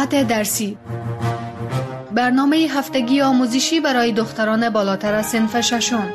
ساعت درسی، برنامه هفتگی آموزشی برای دختران بالاتر از صنف ششم.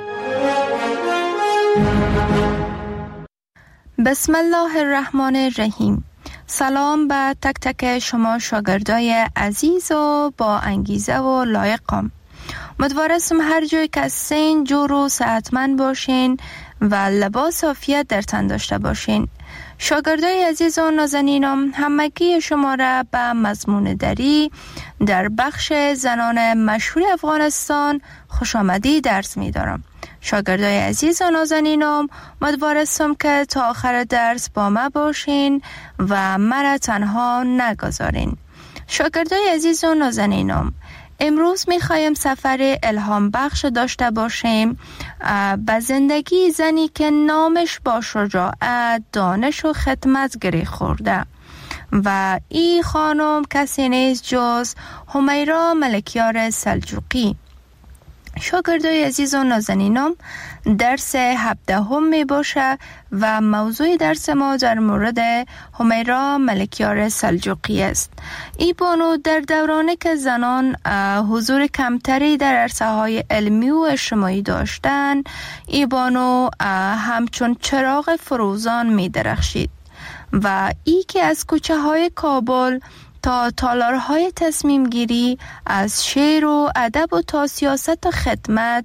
بسم الله الرحمن الرحیم. سلام به تک تک شما شاگردای عزیز و با انگیزه و لایقم. امیدوارم هر جای که هستین جور و صحتمند باشین و لباس عافیت در تن داشته باشین. شاگردای عزیز و نازنینم، همگی شما را به مضمون دری در بخش زنان مشهور افغانستان خوش آمدی درس می دارم. شاگردای عزیز و نازنینم، امیدوارم که تا آخر درس با ما باشین و مرا تنها نگذارین. شاگردای عزیز و نازنینم، امروز میخوایم سفر الهام بخش داشته باشیم به زندگی زنی که نامش با شجاعت، دانش و خدمت گره خورده و این خانم کسی نیست جز همیرا ملکیار سلجوقی. شاگردای عزیز و نازنینم، درس 17 می باشه و موضوع درس ما در مورد همیرا ملکیار سلجوقی است. این بانو در دورانی که زنان حضور کمتری در عرصه‌های علمی و اجتماعی داشتند، این بانو همچون چراغ فروزان می درخشید و ای که از کوچه های کابل تا تالارهای تصمیم گیری، از شعر و ادب و تا سیاست و خدمت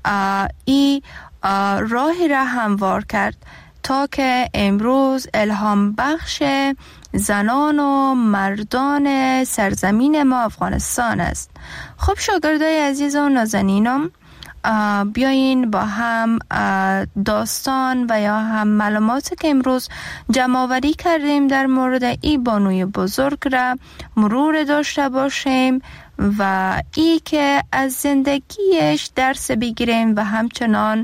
ای راهی را هموار کرد تا که امروز الهام بخش زنان و مردان سرزمین ما افغانستان است. خب شاگردای عزیز و نازنینم، بیاین با هم داستان و یا هم معلوماتی که امروز جمع آوری کردیم در مورد این بانوی بزرگ را مرور داشته باشیم و ای که از زندگیش درس بگیریم و همچنان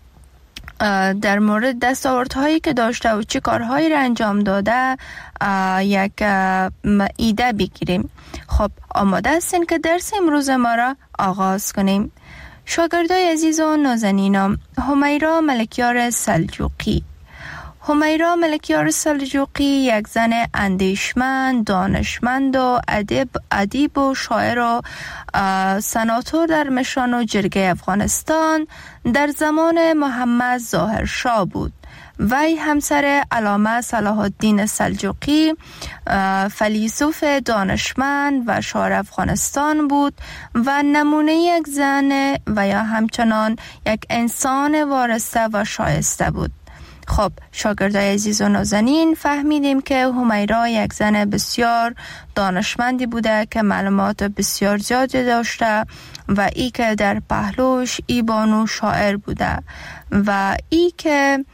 در مورد دستاوردهایی که داشته و چه کارهایی را انجام داده یک ایده بگیریم. خب آماده هستین که درس امروز ما را آغاز کنیم؟ شاگردای عزیز و نازنینم، همیرا ملکیار سلجوقی. همیرا ملکیار سلجوقی یک زن اندیشمند، دانشمند و ادیب و شاعر و سناتور در مشان و جرگه افغانستان در زمان محمد ظاهر شاه بود. وی همسر علامه صلاح الدین سلجوقی فیلسوف دانشمند و شاعر افغانستان بود و نمونه یک زن و یا همچنان یک انسان وارسته و شایسته بود. خب شاگردای عزیز و نازنین، فهمیدیم که همیرا یک زن بسیار دانشمندی بوده که معلومات بسیار زیادی داشته و ای که در پهلوش ای بانو شاعر بوده و ای که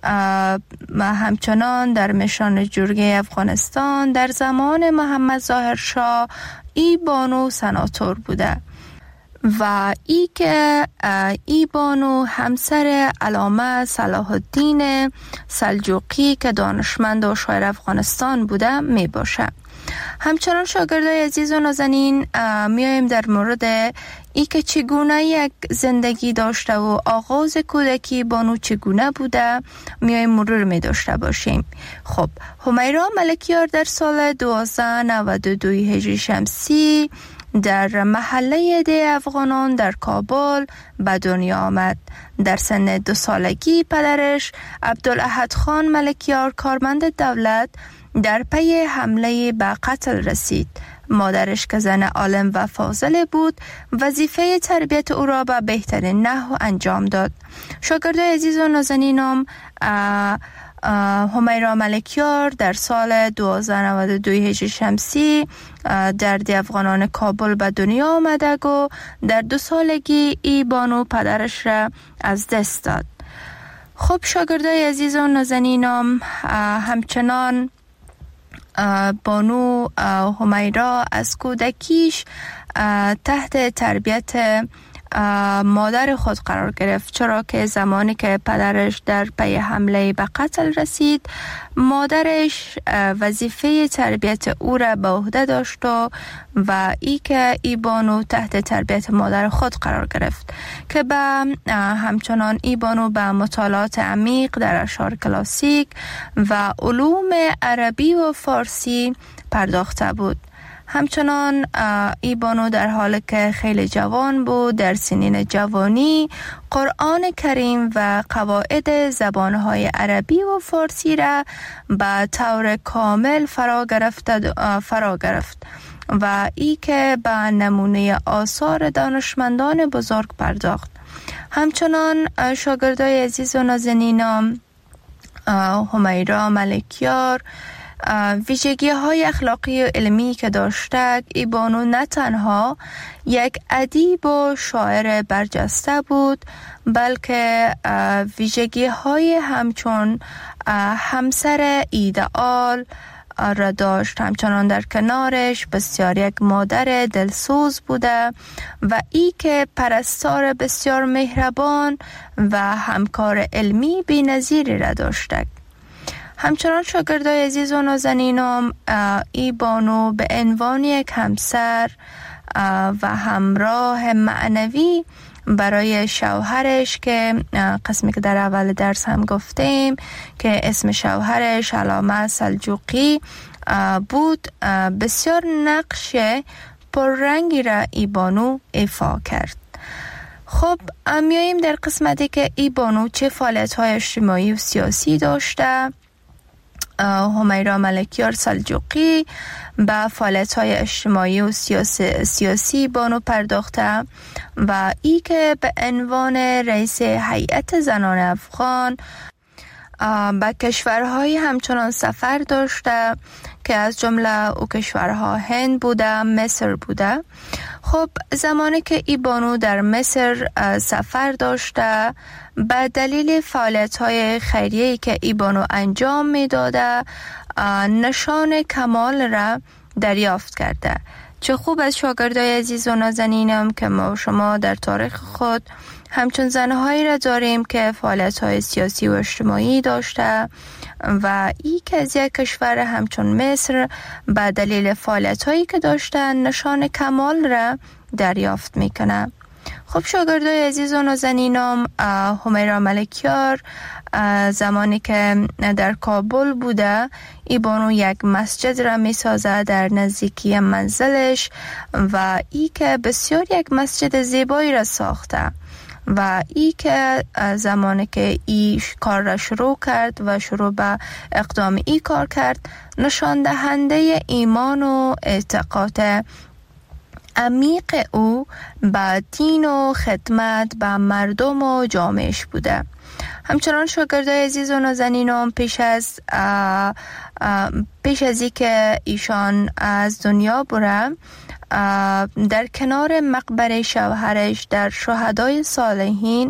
همچنان در مشان جرگه افغانستان در زمان محمد ظاهر شاه ای بانو سناتور بوده و ای که ای بانو همسر علامه صلاح الدین سلجوقی که دانشمند و شاعر افغانستان بوده می باشه. همچنان شاگردای عزیز و نازنین، میایم در مورد ای که چگونه یک زندگی داشته و آغاز کودکی بانو چگونه بوده میایم مرور می داشته باشیم. خب همیرا ملکیار در سال 1292 هجری شمسی در محله ده افغانان در کابل به دنیا آمد. در سن 2 سالگی پدرش عبدالاحد خان ملکیار کارمند دولت در پی حمله به قتل رسید. مادرش که زن عالم و فاضل بود وظیفه تربیت او را به بهترین نحو انجام داد. شاگردای عزیز و نازنینم، همیرا ملکیار در سال 1292 هجری شمسی در ده افغانان کابل به دنیا آمده و در 2 سالگی ای بانو پدرش را از دست داد. خب شاگردای عزیز و نازنینم، همچنان بانو همیرا از کودکیش تحت تربیت مادر خود قرار گرفت، چرا که زمانی که پدرش در پی حمله به قتل رسید، مادرش وظیفه تربیت او را به عهده داشت و ای که ای بانو تحت تربیت مادر خود قرار گرفت که همچنان ای بانو به مطالعات عمیق در اشعار کلاسیک و علوم عربی و فارسی پرداخته بود. همچنان ای بانو در حالی که خیلی جوان بود در سنین جوانی قرآن کریم و قواعد زبانهای عربی و فارسی را به طور کامل فرا گرفت و ای که به نمونه آثار دانشمندان بزرگ پرداخت. همچنان شاگردای عزیز و نازنینم همیرا ملکیار ویژگی های اخلاقی و علمی که داشته، ای بانو نه تنها یک ادیب و شاعر برجسته بود بلکه ویژگی های همچون همسر ایدئال را داشت. همچنان در کنارش بسیار یک مادر دلسوز بوده و ای که پرستار بسیار مهربان و همکار علمی بی‌نظیری را داشته. همچنان شاگردای عزیز و نازنینم ای بانو به عنوان یک همسر و همراه معنوی برای شوهرش که قسمی که در اول درس هم گفتیم که اسم شوهرش علامه سلجوقی بود، بسیار نقش پررنگی را ای بانو ایفا کرد. خب میاییم در قسمتی که ای بانو چه فعالیت‌های اجتماعی و سیاسی داشته. همیرا ملکیار سلجوقی به فعالیت‌های اجتماعی و سیاسی بانو پرداخته و ای که به عنوان رئیس هیئت زنان افغان به کشورهای همچنان سفر داشته که از جمله او کشورها هند بوده، مصر بوده. خب زمانی که ای بانو در مصر سفر داشته به دلیل فعالیت‌های خیریه‌ای که ای بانو انجام می‌داده نشان کمال را دریافت کرده. چه خوب از شاگردای عزیز و نازنینم که ما شما در تاریخ خود همچون زنهایی را داریم که فعالیت‌های سیاسی و اجتماعی داشته و ای که از یک کشور همچون مصر به دلیل فعالیت‌هایی که داشتن نشان کمال را دریافت میکنه. خب شاگردای عزیز و نازنینم همیرا ملکیار زمانی که در کابل بوده ای بانو یک مسجد را می سازه در نزدیکی منزلش و ای که بسیار یک مسجد زیبایی را ساخته و ای که زمانی که ای کار را شروع کرد و شروع به اقدام ای کار کرد نشان دهنده ایمان و اعتقاد عمیق او به دین و خدمت به مردم و جامعهش بوده. همچنان شاگردای عزیز و نازنینم پیش از این که ایشان از دنیا بره در کنار مقبره شوهرش در شهدای صالحین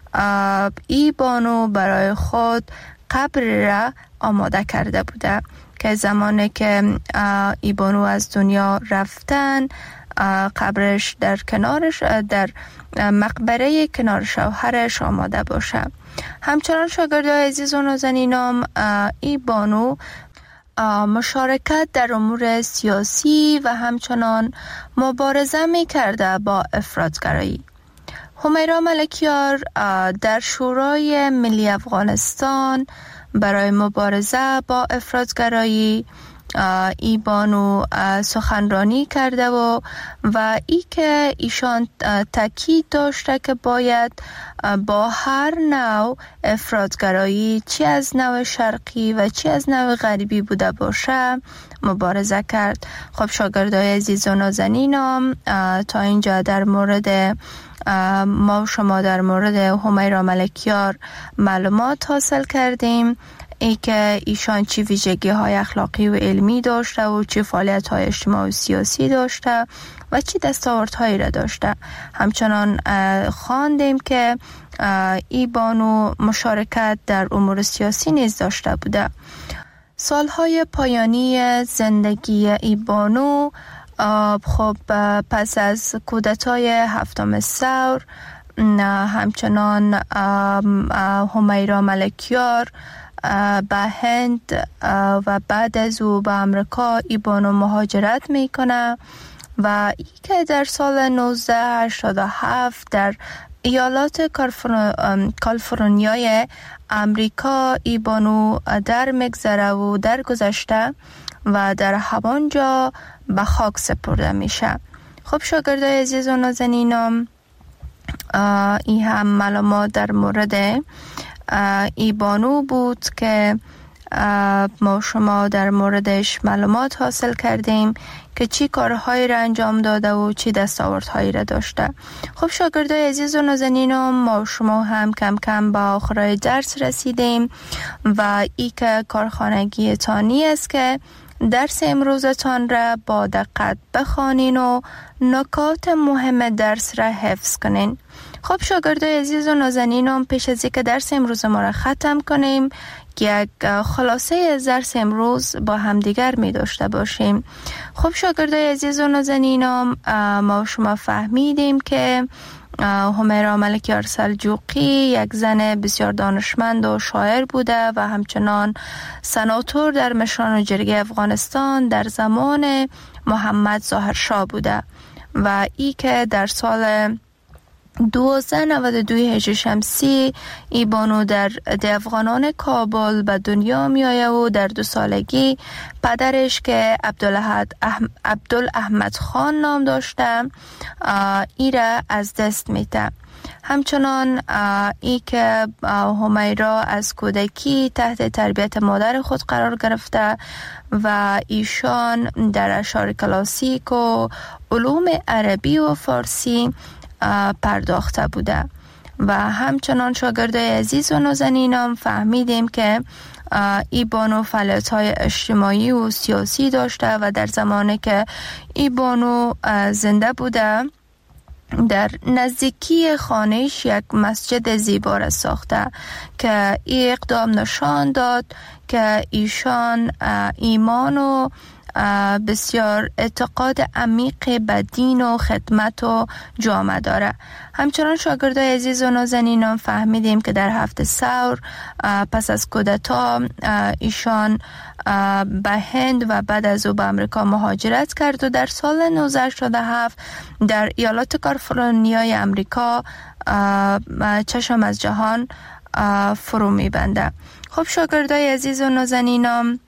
ای بانو برای خود قبر را آماده کرده بوده که زمانی که ای بانو از دنیا رفتن قبرش در کنارش در مقبره کنار شوهرش آماده باشه. همچنان شاگردای عزیز و نازنینم ای بانو مشارکت در امور سیاسی و همچنان مبارزه می کرده با افراطگرایی. همیرا ملکیار در شورای ملی افغانستان برای مبارزه با افراطگرایی ای بانو سخنرانی کرده و ای که ایشان تاکید داشته که باید با هر نوع افراطگرایی چی از نوع شرقی و چی از نوع غربی بوده باشه مبارزه کرد. خب شاگردای عزیز و نازنینم تا اینجا در مورد ما شما در مورد همیرا ملکیار معلومات حاصل کردیم، ای که ایشان چی ویژگی های اخلاقی و علمی داشته و چی فعالیت های اجتماعی و سیاسی داشته و چی دستاوردهایی را داشته. همچنان خواندیم که ای بانو مشارکت در امور سیاسی نیز داشته بوده. سالهای پایانی زندگی ای بانو خب پس از کودتای هفتم ثور همچنان همیرا ملکیار به هند و بعد از او به امریکا ای بانو مهاجرت میکنه و ای که در سال 1987 در ایالات کالیفرنیای امریکا ای بانو در مگذره و در گذشته و در همانجا به خاک سپرده میشه. خب شاگردای عزیز و نازنینم، این هم معلومات در مورد ای بانو بود که ما شما در موردش معلومات حاصل کردیم که چی کارهایی را انجام داده و چی دستاوردهایی را داشته. خب شاگردای عزیز و نازنینم، ما شما هم کم کم به آخرای درس رسیدیم و ای که کارخانگی تانی است که درس امروزتان را با دقت بخوانین و نکات مهم درس را حفظ کنین. خب شاگردای عزیز و نازنینم، پیش از اینکه درس امروز ما را ختم کنیم، یک خلاصه از درس امروز با همدیگر می داشته باشیم. خب شاگردای عزیز و نازنینم، ما شما فهمیدیم که همیرا ملکیار سلجوقی یک زن بسیار دانشمند و شاعر بوده و همچنان سناتور در مشران جرگه افغانستان در زمان محمد ظاهرشاه بوده و ای که در سال 1292 هجری شمسی ای بانو در افغانان کابل به دنیا می آید و در 2 سالگی پدرش که عبدالاحمد خان نام داشته ای را از دست میده. همچنان ای که همیرا از کودکی تحت تربیت مادر خود قرار گرفته و ایشان در اشعار کلاسیک و علوم عربی و فارسی پرداخته بوده و همچنان شاگردای عزیز و نازنینم فهمیدیم که ای بانو فعالیت‌های اجتماعی و سیاسی داشته و در زمانی که ای بانو زنده بوده در نزدیکی خانهش یک مسجد زیبا را ساخته که این اقدام نشان داد که ایشان ایمان و بسیار اعتقاد عمیق به دین و خدمت و جامعه داره. همچنان شاگردای عزیز و نازنینم فهمیدیم که در 7 ثور پس از کودتا ایشان به هند و بعد از او به امریکا مهاجرت کرد و در سال 1987 در ایالات کالیفرنیای امریکا چشم از جهان فرو میبنده. خب شاگردای عزیز و نازنینم،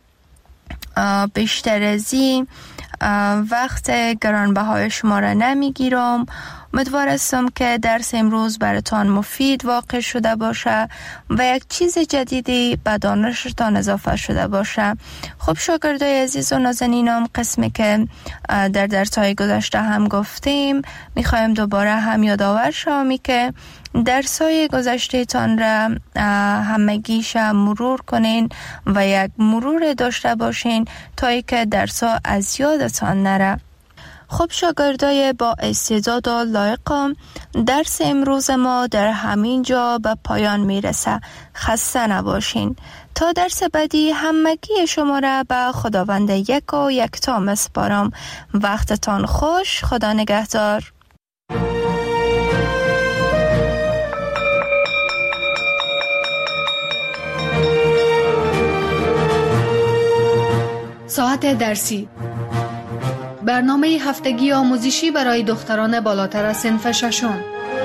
بیشتر از این وقت گرانبهای شما را نمیگیرم. امیدوار هستم که درس امروز براتان مفید واقع شده باشه و یک چیز جدیدی به دانشتان اضافه شده باشه. خب شاگردای عزیز و نازنینم، قسمی که در درس‌های گذشته هم گفتیم میخوایم دوباره هم یادآور شوم که درس‌های گذشته تان را همگیش مرور کنین و یک مرور داشته باشین تا اینکه درس‌ها از یادتان نره. خب شاگردای با استعداد و لایقم، درس امروز ما در همین جا به پایان میرسه. خسته نباشین. تا درس بعدی همگی شما را به خداوند یک و یکتا میسپارم. وقتتان خوش. خدا نگهدار. ساعت درسی، برنامه هفتگی آموزشی برای دختران بالاتر از صنف ششم.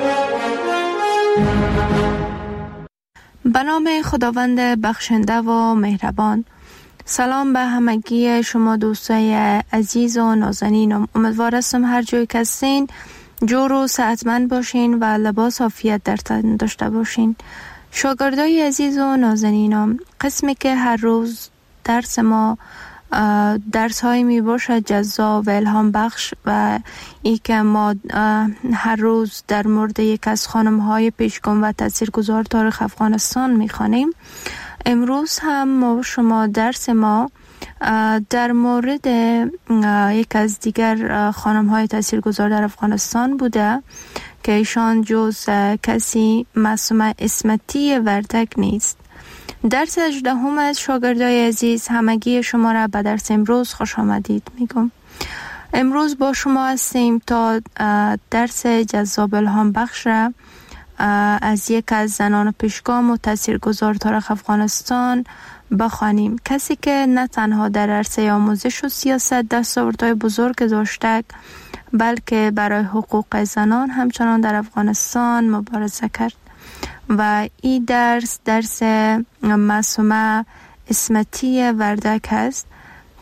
به نام خداوند بخشنده و مهربان. سلام به همگی شما دوستای عزیز و نازنینم. امیدوار هستم هر جایی که هستین جور و صحتمند باشین و لباس عافیت در تن داشته باشین. شاگردای عزیز و نازنینم، قسمی که هر روز درس ما درس های می باشد جذاب و الهام بخش و ای که ما هر روز در مورد یک از خانم های پیشگام و تاثیرگذار تاریخ افغانستان می خوانیم. امروز هم ما شما درس ما در مورد یک از دیگر خانم های تاثیرگذار در افغانستان بوده که ایشان جز کسی معصومه اسمتی وردک نیست. درس 18 از شاگردای عزیز، همگی شما را به درس امروز خوش آمدید میگم. امروز با شما هستیم تا درس جذاب الهام بخش را از یک از زنان پیشگام و تاثیرگذار تاریخ افغانستان بخوانیم. کسی که نه تنها در عرصه آموزش و سیاست دستاوردهای بزرگ داشته، بلکه برای حقوق زنان همچنان در افغانستان مبارزه کرد و این درس معصومه اسمتی وردک است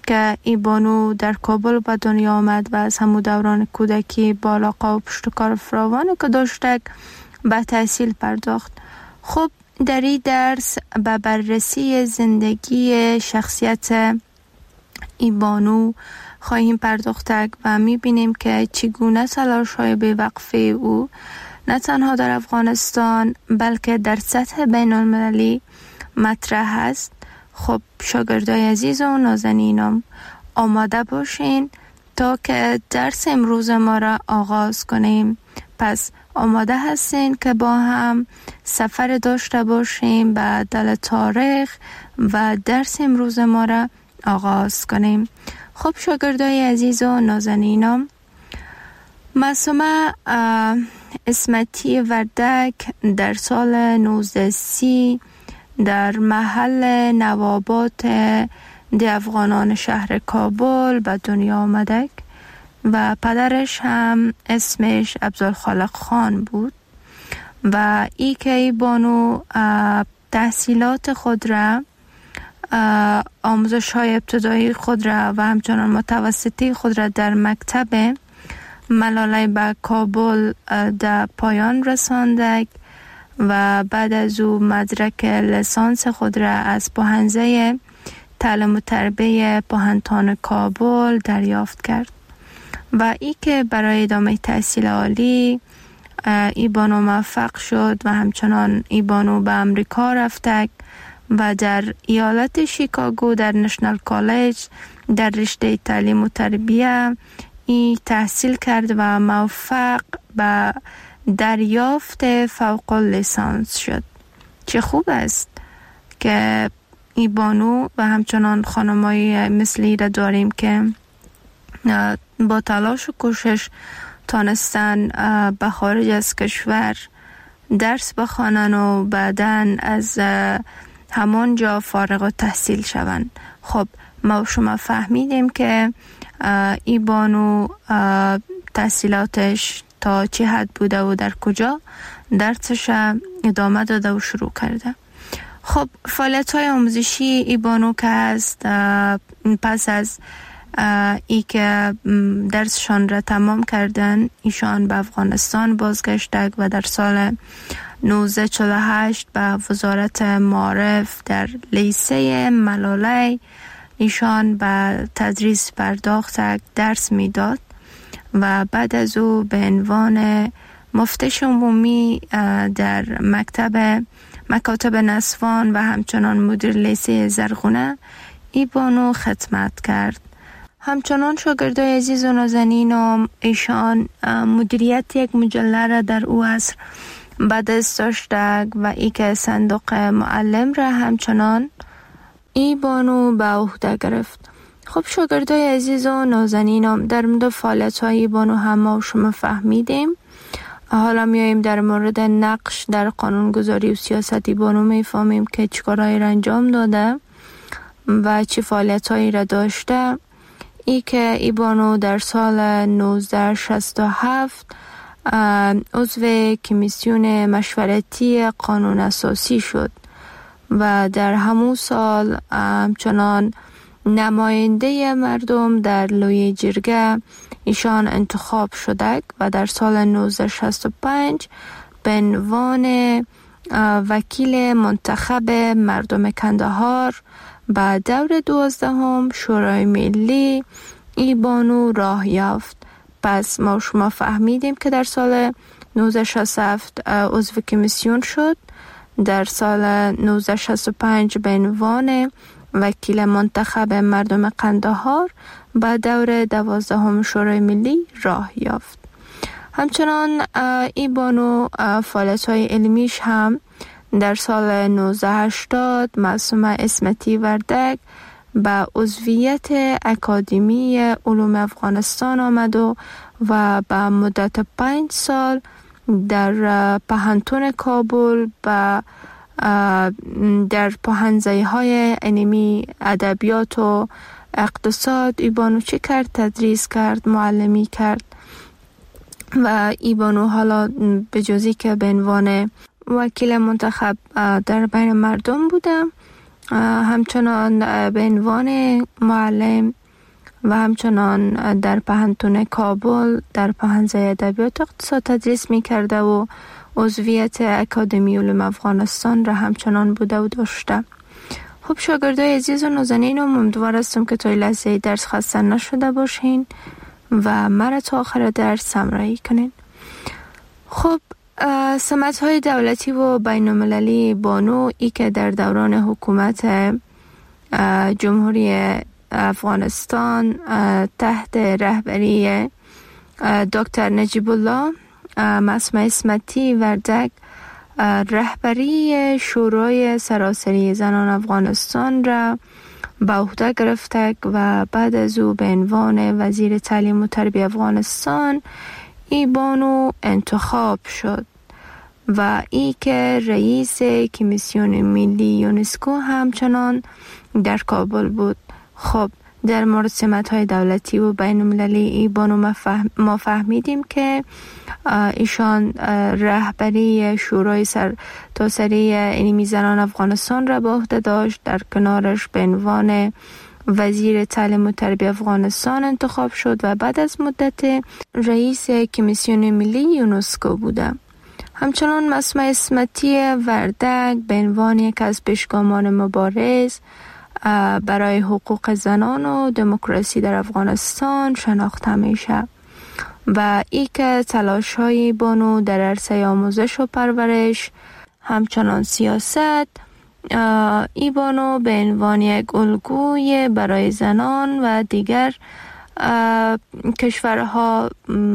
که ای بانو در کابل به دنیا آمد و از همون دوران کودکی با علاقه و پشتکار فراوانی که داشتک به تحصیل پرداخت. خب در این درس به بررسی زندگی شخصیت ای بانو خواهیم پرداختک و میبینیم که چگونه تلاش‌های بی‌وقفه او نه تنها در افغانستان بلکه در سطح بین المللی مطرح است. خب شاگردای عزیز و نازنینم آماده باشین تا که درس امروز ما را آغاز کنیم. پس آماده هستین که با هم سفر داشته باشیم به دل تاریخ و درس امروز ما را آغاز کنیم. خب شاگردای عزیز و نازنینم، معصومه اسمتی وردک در سال 1930 در محل نوابات دی افغانان شهر کابل به دنیا آمدک و پدرش هم اسمش عبدالخالق خان بود و ای که ای بانو تحصیلات خود را، آموزش های ابتدایی خود را و همچنان متوسطی خود را در مکتب ملاله به کابل در پایان رساندک و بعد از او مدرک لیسانس خود را از پوهنځی تعلیم و تربیه پوهنتون کابل دریافت کرد و ای که برای ادامه تحصیل عالی ای بانو موفق شد و همچنان ای بانو به امریکا رفتک و در ایالت شیکاگو در نشنال کالج در رشته تعلیم و تربیه ای تحصیل کرد و موفق به دریافت فوق لیسانس شد. چه خوب است که ای بانو و همچنان خانمایی مثلی را داریم که با تلاش و کوشش تانستن به خارج از کشور درس بخوانن و بعداً از همان جا فارغ التحصیل شوند. خب ما شما فهمیدیم که ای بانو تحصیلاتش تا چه حد بوده و در کجا درسش ادامه داده و شروع کرده. خب فعالیت‌های آموزشی ای بانو که هست، پس از ای که درسشان را تمام کردن ایشان به افغانستان بازگشتند و در سال 1948 به وزارت معارف در لیسه ملاله ایشان به تدریس پرداختند، درس میداد و بعد از او به عنوان مفتش عمومی در مکاتب نسوان و همچنان مدیر لیسه زرغونه ای بانو خدمت کرد. همچنان شاگردای عزیز و نازنینم ایشان مدیریت یک مجله را در او عصر به دست داشتند و ای که صندوق معلم را همچنان ای بانو به عهده گرفت. خب شاگردای عزیز و نازنینم در مورد فعالیت‌های ای بانو هم ما شما فهمیدیم. حالا میاییم در مورد نقش در قانونگذاری و سیاست ای بانو میفهمیم که چیکارهایی را انجام داده و چه فعالیت‌هایی را داشته. ای که ای بانو در سال 1967 عضو کمیسیون مشورتی قانون اساسی شد و در همون سال همچنان نماینده مردم در لوی جرگه ایشان انتخاب شده و در سال 1965 به عنوان وکیل منتخب مردم کندهار به دور 12 شورای ملی ای بانو راه یافت. پس ما شما فهمیدیم که در سال 1967 عضو کمیسیون شد، در سال 1965 به عنوان وکیل منتخب مردم قندهار به دور 12 شورای ملی راه یافت. همچنان ای بانو فعالیت‌های علمیش هم در سال 1980 معصومه اسمتی وردک به عضویت اکادمی علوم افغانستان آمد و به مدت 5 سال در پوهنتون کابل در پوهنځی‌های علمی ادبیات و اقتصاد ای بانو چه کرد؟ تدریس کرد، معلمی کرد و ای بانو حالا به جزی که به عنوان وکیل منتخب در بین مردم بودم، همچنان به عنوان معلم و همچنان در پهنتون کابل در پهنزه ادبیات اقتصاد تدریس می کرده و عضویت اکادمی علوم افغانستان را همچنان بوده و داشته. خب شاگردای عزیز و نازنین، امیدوار هستم که تا این لحظه درس خسته نشده باشین و مرا تا آخر درس همراهی کنین. خب سمت‌های دولتی و بین‌المللی بانو ای که در دوران حکومت جمهوری افغانستان تحت رهبری دکتر نجیب الله معصومه اسمتی وردک رهبری شورای سراسری زنان افغانستان را به عهده گرفته و بعد از او به عنوان وزیر تعلیم و تربیت افغانستان ای بانو انتخاب شد و ای که رئیس کمیسیون ملی یونسکو همچنان در کابل بود. خب در مورد سمت‌های دولتی و بین‌المللی ای بانو ما فهمیدیم که ایشان رهبری شورای سرتاسری علمی زنان افغانستان را به عهده داشت. در کنارش به عنوان وزیر تعلیم و تربیت افغانستان انتخاب شد و بعد از مدت رئیس کمیسیون ملی یونسکو بوده. همچنان معصومه اسمتی وردک به عنوان یک از پیشگامان مبارز برای حقوق زنان و دموکراسی در افغانستان شناخته میشه و ای که تلاش‌های بانو در عرصه آموزش و پرورش همچنان سیاست ای بانو به عنوان یک الگوی برای زنان و دیگر کشورها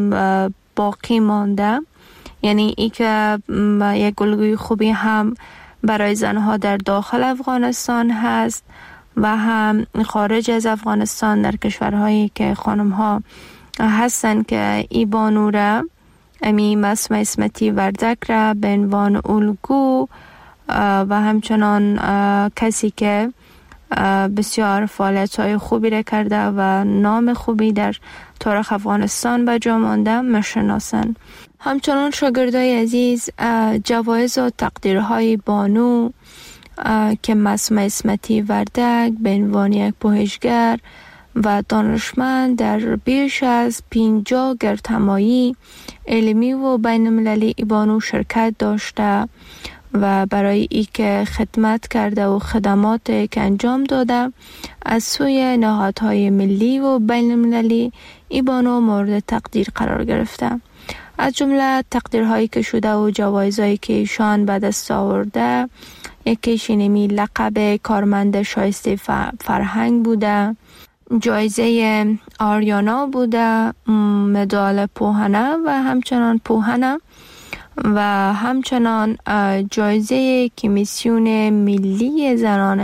باقی مانده. یعنی ای که یک الگوی خوبی هم برای زنها در داخل افغانستان هست و هم خارج از افغانستان در کشورهایی که خانم‌ها هستن که ای بانو را معصومه اسمتی وردک را به عنوان الگو و همچنان کسی که بسیار فعالیت‌های خوبی را کرده و نام خوبی در تاریخ افغانستان به جا مانده میشناسند. همچنان شاگردای عزیز جوایز و تقدیرهای بانو که معصومه اسمتی وردک به عنوان یک پژوهشگر و دانشمند در بیش از 50 گردهمایی علمی و بین‌المللی بانو شرکت داشته و برای ای که خدمت کرده و خدمات که انجام داده از سوی نهادهای ملی و بین‌المللی بانو مورد تقدیر قرار گرفته. از جمله تقدیرهایی که شده و جوایزهایی که ایشان به دست آورده یکیش لقب کارمند شایسته فرهنگ بوده، جایزه آریانا بوده، مدال پوهنه و همچنان پوهنه و همچنان جایزه کمیسیون ملی زنان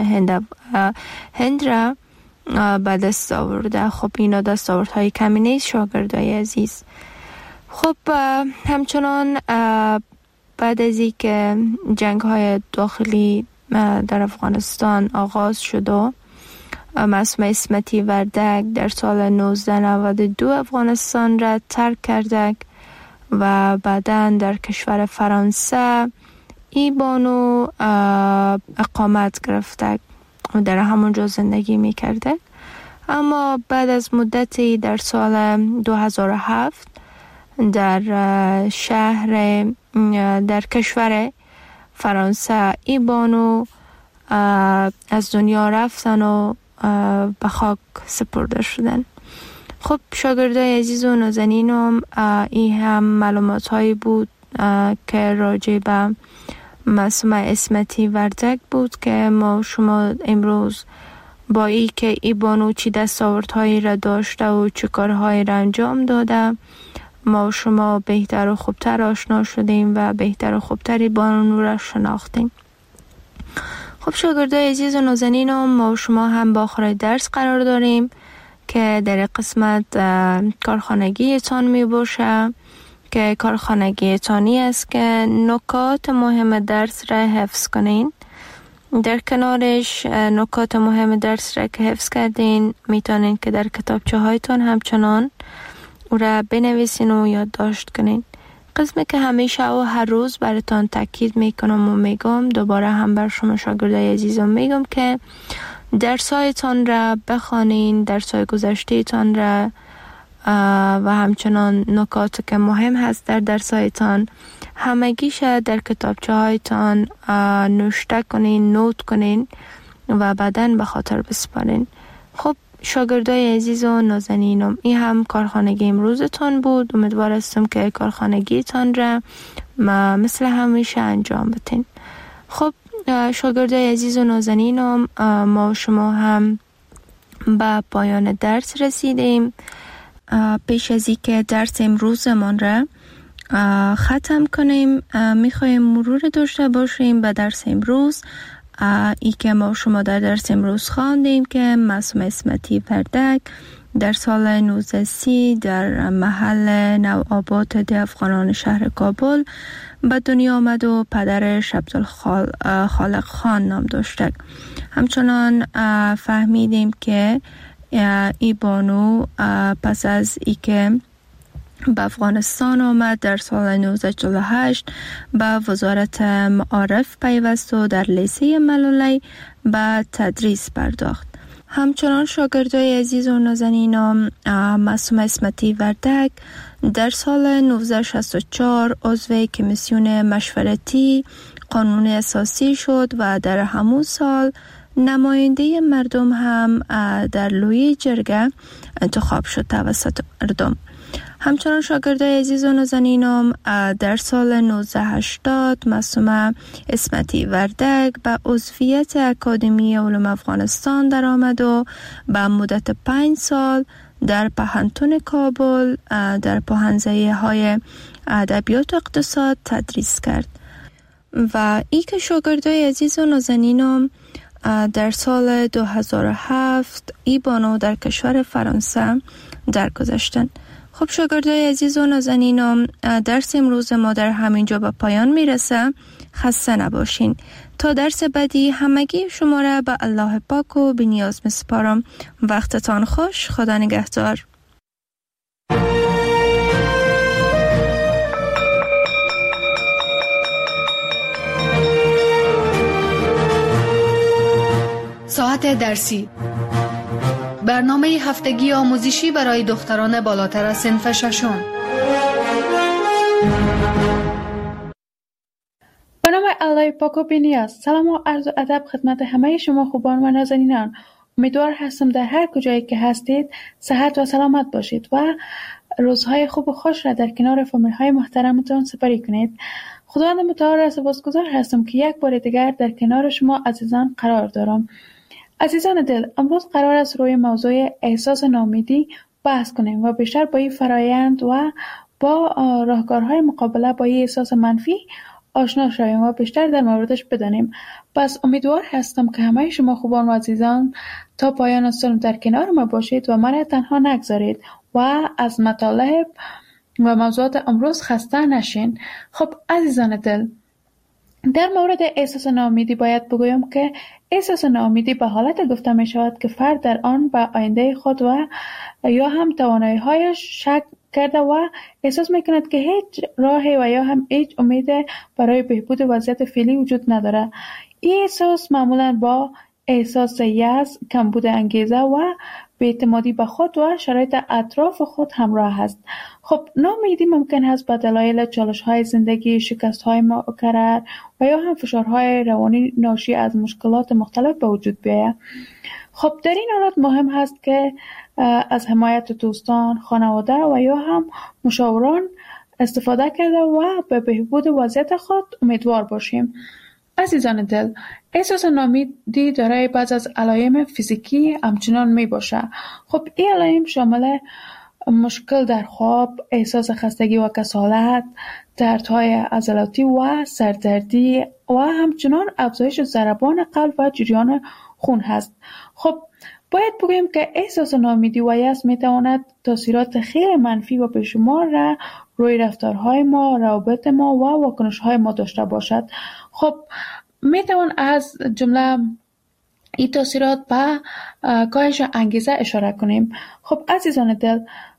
هند را به دست آورده. خب اینا دستاوردهای کمی نیست شاگردای عزیز. خب همچنان بعد از این که جنگ های داخلی در افغانستان آغاز شد و معصومه اسمتی وردک در سال 1992 افغانستان را ترک کرده و بعداً در کشور فرانسه ای بانو اقامت گرفته و در همونجا زندگی می کرده. اما بعد از مدتی در سال 2007 در در کشور فرانسه ای بانو از دنیا رفتن و به خاک سپرده شدن. خب شاگردای عزیز و نازنینم، این هم معلومات هایی بود که راجع به معصومه اسمتی وردک بود که ما شما امروز با ای که ای بانو چی دستاوردهایی را داشته و چه کارهایی را انجام داده ما شما بهتر و خوبتر آشنا شدیم و بهتر و خوبتری بانو را شناختیم. خب شاگردای عزیز و نازنینم، ما شما هم با آخر درس قرار داریم که در قسمت کارخانگی تان می باشه که کارخانگی تانی است که نکات مهم درس را حفظ کنین. در کنارش نکات مهم درس را که حفظ کردین میتونین که در کتابچه هایتون همچنان او را بنویسین و یادداشت کنین قسمی که همیشه و هر روز براتان تاکید میکنم و میگم، دوباره هم بر شما شاگردای عزیزم میگم که درسایتان را بخوانین، درسای گذشته تان را و همچنان نکاتی که مهم هست در درسایتان همگیش در کتابچه هایتان نوشته کنین، نوت کنین و بعداً به خاطر بسپارین. خب شاگردای عزیز و نازنینم، این هم کارخانگی امروزتان بود. امیدوار هستم که کارخانگیتان را مثل همیشه انجام بدین. خب شاگردای عزیز و نازنینم، ما شما هم به پایان درس رسیدیم. پیش از این که درس امروزمان را ختم کنیم، میخوایم مرور داشته باشیم به درس امروز. ای که ما شما در درس امروز خواندیم که معصومه اسمتی وردک در سال 1930 در محل نوآباد ده افغانان شهر کابل به دنیا آمد و پدرش عبدالخالق خان نام داشته. همچنان فهمیدیم که ای بانو پس از ای که به افغانستان آمد در سال 1948 به وزارت معارف پیوست و در لیسه ملولی به تدریس پرداخت. همچنان شاگردای عزیز و نازنینم، معصومه اسمتی وردک در سال 1964 عضو کمیسیون مشورتی قانون اساسی شد و در همون سال نماینده مردم هم در لوی جرگه انتخاب شد توسط مردم. همچنان شاگردای عزیز و نازنینم، در سال 1980 معصومه اسمتی وردک به عضویت اکادمی علوم افغانستان در آمد و به مدت 5 سال در پهنتون کابل در پوهنځی های ادبیات و اقتصاد تدریس کرد. و ای که شاگردای عزیز و نازنینم در سال 2007 ای بانو در کشور فرانسه درگذشتند. خب شاگردای عزیز و نازنینم، درس امروز ما در همینجا به پایان میرسه. خسته نباشین. تا درس بعدی همگی شما را به الله پاک و بی‌نیاز میسپارم. وقتتان خوش. خدا نگهدار. ساعت درسی، برنامه هفتگی آموزشی برای دختران بالاتر از صنف ششم. به نام الله پاک و بی‌نیاز. سلام و عرض و ادب خدمت همه شما خوبان و نازنینان. امیدوار هستم در هر کجایی که هستید صحت و سلامت باشید و روزهای خوب و خوش را در کنار فامیل های محترمتان سپری کنید. خداوند متعال را سپاسگزار هستم که یک بار دیگر در کنار شما عزیزان قرار دارم. عزیزان دل، امروز قرار است روی موضوع احساس ناامیدی بحث کنیم و بیشتر با این فرایند و با راهکارهای مقابله با این احساس منفی آشنا شویم و بیشتر در موردش بدانیم. پس امیدوار هستم که همه شما خوبان و عزیزان تا پایان سال در کنار ما باشید و من تنها نگذارید و از مطالب و موضوعات امروز خسته نشین. خب عزیزان دل، در مورد احساس ناامیدی باید بگویم که احساس ناامیدی به حالت گفته می شود که فرد در آن به آینده خود و یا هم توانایی‌هایش شک کرده و احساس می کند که هیچ راهی و یا هم هیچ امید برای بهبود وضعیت فعلی وجود نداره. این احساس معمولا با احساس یأس، کمبود انگیزه و بی‌اعتمادی به خود و شرایط اطراف خود همراه است. خب ناامیدی ممکن است به دلایل چالش‌های زندگی، شکست‌های مکرر و یا هم فشارهای روانی ناشی از مشکلات مختلف به وجود بیاید. خب در این حالت مهم است که از حمایت دوستان، خانواده و یا هم مشاوران استفاده کرده و به بهبود وضعیت خود امیدوار باشیم. عزیزان دل، احساس ناامیدی دارای بعض از علائم فیزیکی همچنان می باشه. خب این علائم شامل مشکل در خواب، احساس خستگی و کسالت، دردهای عضلاتی و سردردی و همچنان افزایش ضربان قلب و جریان خون هست. خب باید بگویم که احساس ناامیدی و یأس می تواند تاثیرات خیلی منفی و بیشمار را روی رفتارهای ما، روابط ما و واکنش‌های ما داشته باشد. خب می توان از جمله این تاثیرات به کاهش انگیزه اشاره کنیم. خب عزیزان دل،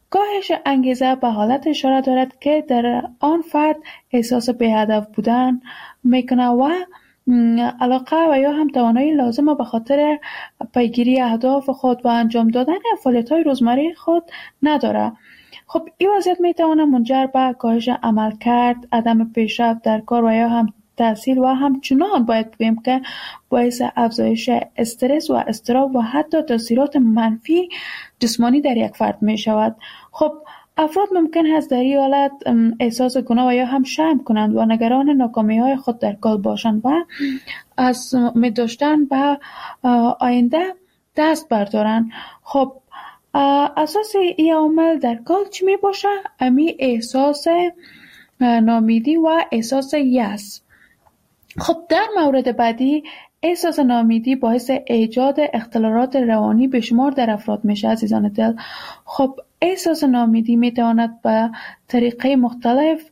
کاهش انگیزه به حالت اشاره دارد که در آن فرد احساس بی‌هدف بودن میکنه و علاقه و یا هم توانایی لازمه به خاطر پیگیری اهداف خود و انجام دادن فعالیت‌های روزمره خود نداره. خب این وضعیت میتونه منجر به کاهش عملکرد، عدم پیشرفت در کار و یا هم تحصیل و همچنان باید بگیم که باعث افزایش استرس و اضطراب و حتی تاثیرات منفی جسمانی در یک فرد می شود. خب افراد ممکن است در این حالت احساس گناه و یا هم شرم کنند و نگران ناکامی های خود در کار باشند و از امید داشتن به آینده دست بردارند. خب اساس این عامل در کار چی می باشه؟ امی احساس ناامیدی و احساس یأس. خب در مورد بعدی احساس ناامیدی باعث ایجاد اختلالات روانی به شمار در افراد میشه عزیزان دل. خب احساس ناامیدی میتواند به طریقه مختلف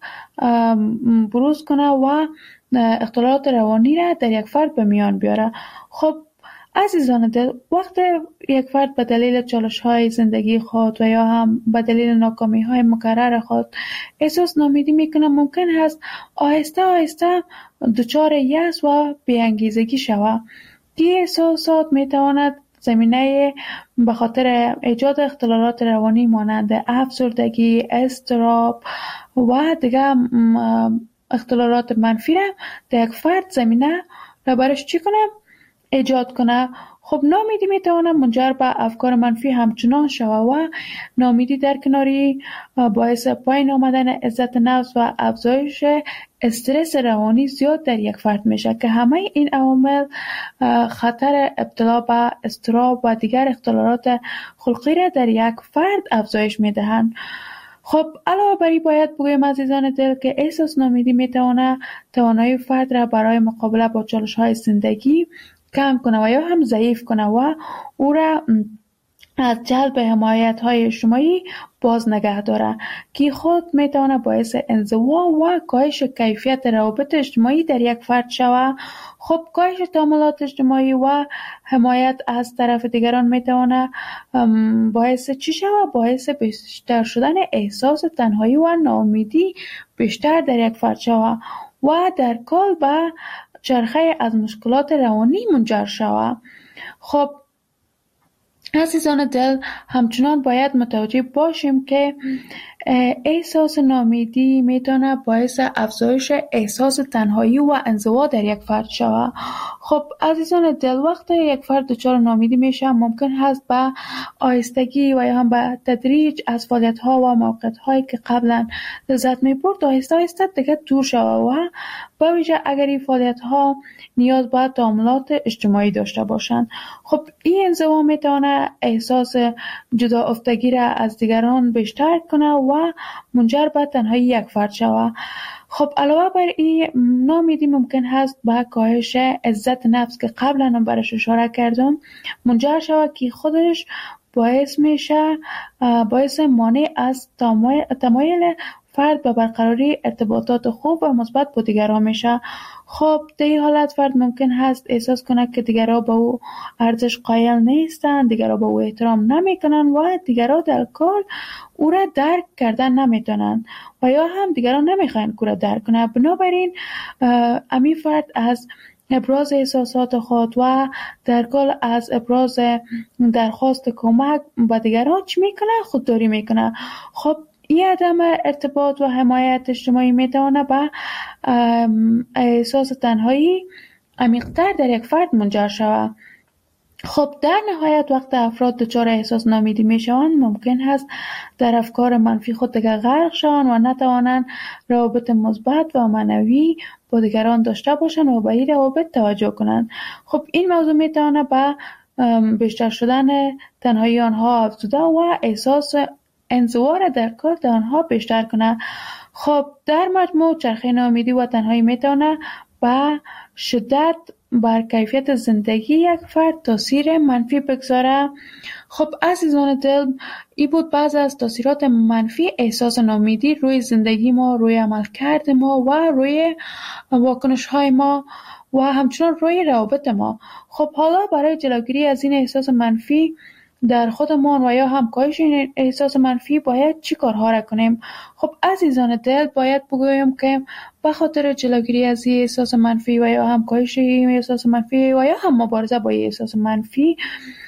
بروز کنه و اختلالات روانی را در یک فرد به میان بیاره. خب عزیزان دل، وقتی یک فرد به دلیل چالش‌های زندگی خود و یا هم به دلیل ناکامی‌های مکرر خود احساس ناامیدی میکنه، ممکن است آهسته آهسته دچار یأس و بی‌انگیزگی شود. این احساسات میتواند زمینه به خاطر ایجاد اختلالات روانی مانند افسردگی، اضطراب و دیگر اختلالات منفی را در یک فرد زمینه را برش چی کنه؟ ایجاد کنه. خب ناامیدی میتونه منجر به افکار منفی همچنان شود و ناامیدی در کناری باعث پایین آمدن عزت نفس و افزایش استرس روانی زیاد در یک فرد میشه که همه این عوامل خطر ابتلا به اضطراب و دیگر اختلالات خلقی را در یک فرد افزایش میدهند. خب علاوه بر این باید بگویم عزیزان دل که احساس ناامیدی میتونه توانایی فرد را برای مقابله با چالش‌های زندگی کم کنه و یا هم ضعیف کنه و او را از جلب حمایت‌های اجتماعی باز نگه داره که خود میتونه باعث انزوا و کاهش کیفیت روابط اجتماعی در یک فرد شود. خب کاهش تعاملات اجتماعی و حمایت از طرف دیگران میتونه باعث چی شود؟ باعث بیشتر شدن احساس تنهایی و ناامیدی بیشتر در یک فرد شود و در کل به چرخه از مشکلات روانی منجر شود. خب عزیزان دل، همچنان باید متوجه باشیم که احساس ناامیدی میتونه باعث افزایش احساس تنهایی و انزوا در یک فرد شود. خب عزیزان دل، وقتی یک فرد دچار ناامیدی میشه ممکن هست به آهستگی و یا هم به تدریج از فعالیت‌ها و موقعیت‌هایی که قبلا لذت می‌برد آهسته آهسته دیگه دور شود و به ویژه اگر این فعالیت‌ها نیاز به تعاملات اجتماعی داشته باشند. خب این انزوا میتونه احساس جدا افتگی را از دیگران بیشتر کنه و منجر به تنهایی یک فرد شود. خب علاوه بر این ناامیدی ممکن هست به کاهش عزت نفس که قبلا هم برش اشاره کردم منجر شود که خودش باعث میشه باعث مانع از تمایل فرد به برقراری ارتباطات خوب و مثبت با دیگران میشه. خب در این حالت فرد ممکن هست احساس کنه که دیگران به او ارزش قائل نیستند، دیگران به او احترام نمیکنن و دیگران در کار او را درک کردن نمیتونن و یا هم دیگران نمیخواین او را درک کنه. بنابراین امی فرد از ابراز احساسات خود و در کل از ابراز درخواست کمک به دیگران چی میکنه؟ خودداری میکنه. خب این عدم ارتباط و حمایت اجتماعی میتونه به احساس تنهایی عمیق‌تر در یک فرد منجر شود. خب در نهایت وقت افراد دچار احساس ناامیدی میشوند ممکن است در افکار منفی خود دیگر غرق شوند و نتوانند روابط مثبت و معنوی با دیگران داشته باشند و به این روابط توجه کنند. خب این موضوع میتونه به بیشتر شدن تنهایی آنها افزوده و احساس انزوا را در کار آنها بیشتر کنه. خب در مجموع چرخه ناامیدی و تنهایی میتونه به شدت بر کیفیت زندگی یک فرد تاثیر منفی بگذاره. خب عزیزان دل، این بود بعض از تاثیرات منفی احساس ناامیدی روی زندگی ما، روی عملکرد ما و روی واکنش های ما و همچنان روی روابط ما. خب حالا برای جلوگیری از این احساس منفی در خودمان و یا هم کاهش این احساس منفی باید چی کارها را کنیم؟ خب عزیزان دل، باید بگویم که به خاطر جلوگیری از این احساس منفی و یا هم کاهش این احساس منفی و یا هم مبارزه با این احساس منفی،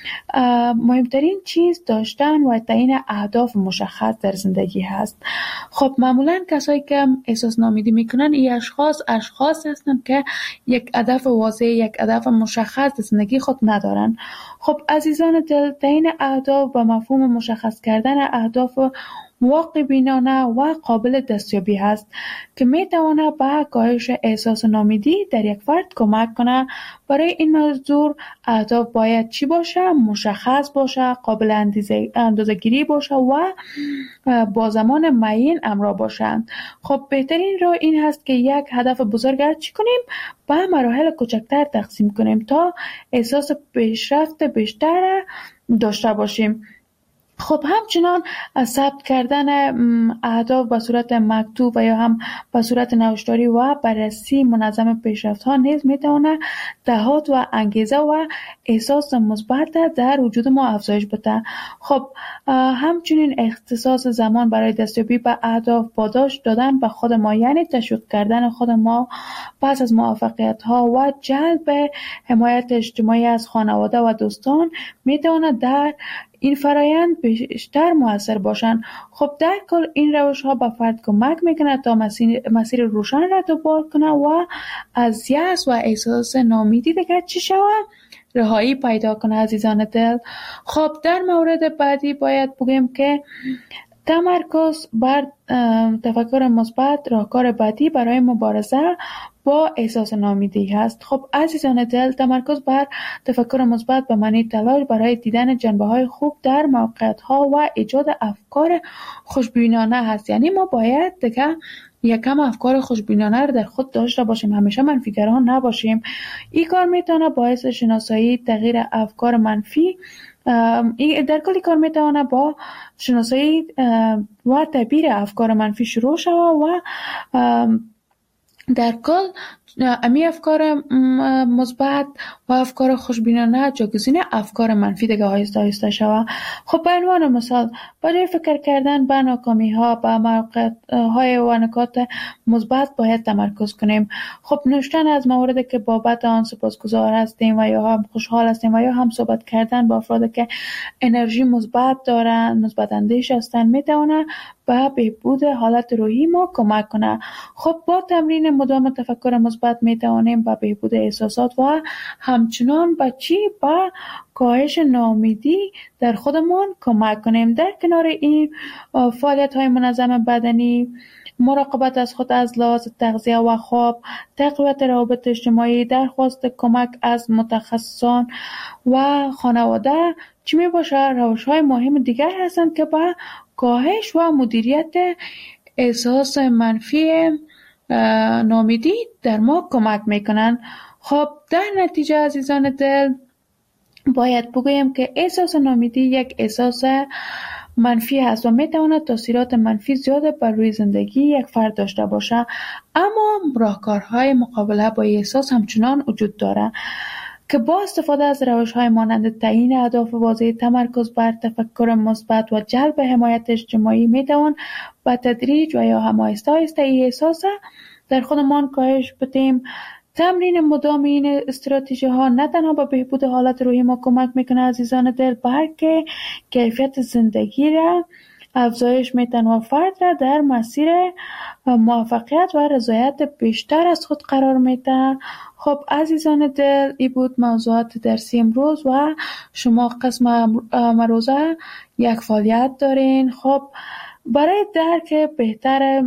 مهمترین چیز داشتن و تعیین اهداف مشخص در زندگی هست. خب معمولا کسایی که احساس ناامیدی میکنن این اشخاص هستند که یک هدف واضح، یک هدف مشخص در زندگی خود ندارن. خب عزیزان دل، تعیین اهداف و مفهوم مشخص کردن اهداف واقع بینانه و قابل دستیابی هست که می تواند به کاهش احساس ناامیدی در یک فرد کمک کنه. برای این منظور اهداف باید چی باشه؟ مشخص باشه، قابل اندازه‌گیری باشه و با زمان معین همراه باشند. خب بهترین راه این هست که یک هدف بزرگ را چی کنیم؟ به مراحل کوچکتر تقسیم کنیم تا احساس پیشرفت بیشتر داشته باشیم. خب همچنان ثبت کردن اهداف به صورت مکتوب و یا هم به صورت نوشتاری و بررسی منظم پیشرفت‌ها نیز میتونه دهات و انگیزه و احساس مثبت در وجود ما افزایش بده. خب همچنین اختصاص زمان برای دستیابی به اهداف، پاداش دادن به خود ما، یعنی تشویق کردن خود ما پس از موفقیت‌ها و جلب حمایت اجتماعی از خانواده و دوستان میتونه در این فرایند بیشتر مؤثر باشند. خب در کل این روش ها به فرد کمک میکنه تا مسیر روشن را دنبال کنه و از یأس و احساس ناامیدی دیگر چی شود؟ رهایی پیدا کنه عزیزان دل. خب در مورد بعدی باید بگیم که تمرکز بر تفکر مثبت راهکار بعدی برای مبارزه با احساس ناامیدی هست. خب عزیزان دل، تمرکز بر تفکر مثبت به معنی تلاش برای دیدن جنبه‌های خوب در موقعیت‌ها و ایجاد افکار خوشبینانه هست. یعنی ما باید دیگه یکم افکار خوشبینانه رو در خود داشته باشیم، همیشه منفیگران نباشیم. این کار میتونه باعث شناسایی تغییر افکار منفی در کل کار میتونه با شناسایی و تعبیر افکار منفی شروع شود و در کل امی افکار مثبت و افکار خوشبینانه جایگزین افکار منفی دیگه آهسته آهسته شود. خب به عنوان مثال، برای فکر کردن به ناکامی ها، به موقعیت‌های و نکات مثبت باید تمرکز کنیم. خب نوشتن از مواردی که بابت آن سپاسگزار هستیم و یا هم خوشحال هستیم و یا هم صحبت کردن با افرادی که انرژی مثبت دارن، مثبت اندیش هستن، میتونه به بهبود حالت روحی ما کمک کنه. خب با تمرین مدام تفکر مثبت میتوانیم به بهبود احساسات و همچنان به کاهش ناامیدی در خودمان کمک کنیم. در کنار این فعالیت‌های منظم بدنی، مراقبت از خود از لحاظ تغذیه و خواب، تقویت روابط اجتماعی، درخواست کمک از متخصصان و خانواده چی می باشه روش‌های مهم دیگر هستند که به کاهش و مدیریت احساس منفی ناامیدی در ما کمک میکنن. خب در نتیجه عزیزان دل باید بگویم که احساس ناامیدی یک احساس منفی هست و میتواند تاثیرات منفی زیاد بر روی زندگی یک فرد داشته باشه، اما راهکارهای مقابله با احساس همچنان وجود داره که با استفاده از روش‌های مانند تعیین اهداف واضح، تمرکز بر تفکر مثبت و جلب حمایت اجتماعی میتوان به تدریج و یا هم آهسته آهسته این احساس در خودمان کاهش بدیم. تمرین مدام این استراتژی ها نه تنها به بهبود حالت روحی ما کمک میکنه عزیزان دل، بلکه کیفیت زندگی را افزایش میتن و فرد را در مسیر موفقیت و رضایت بیشتر از خود قرار میده. خب عزیزان دل، این بود موضوعات درسی امروز و شما قسم امروزه یک فعالیت دارین. خب برای درک بهتر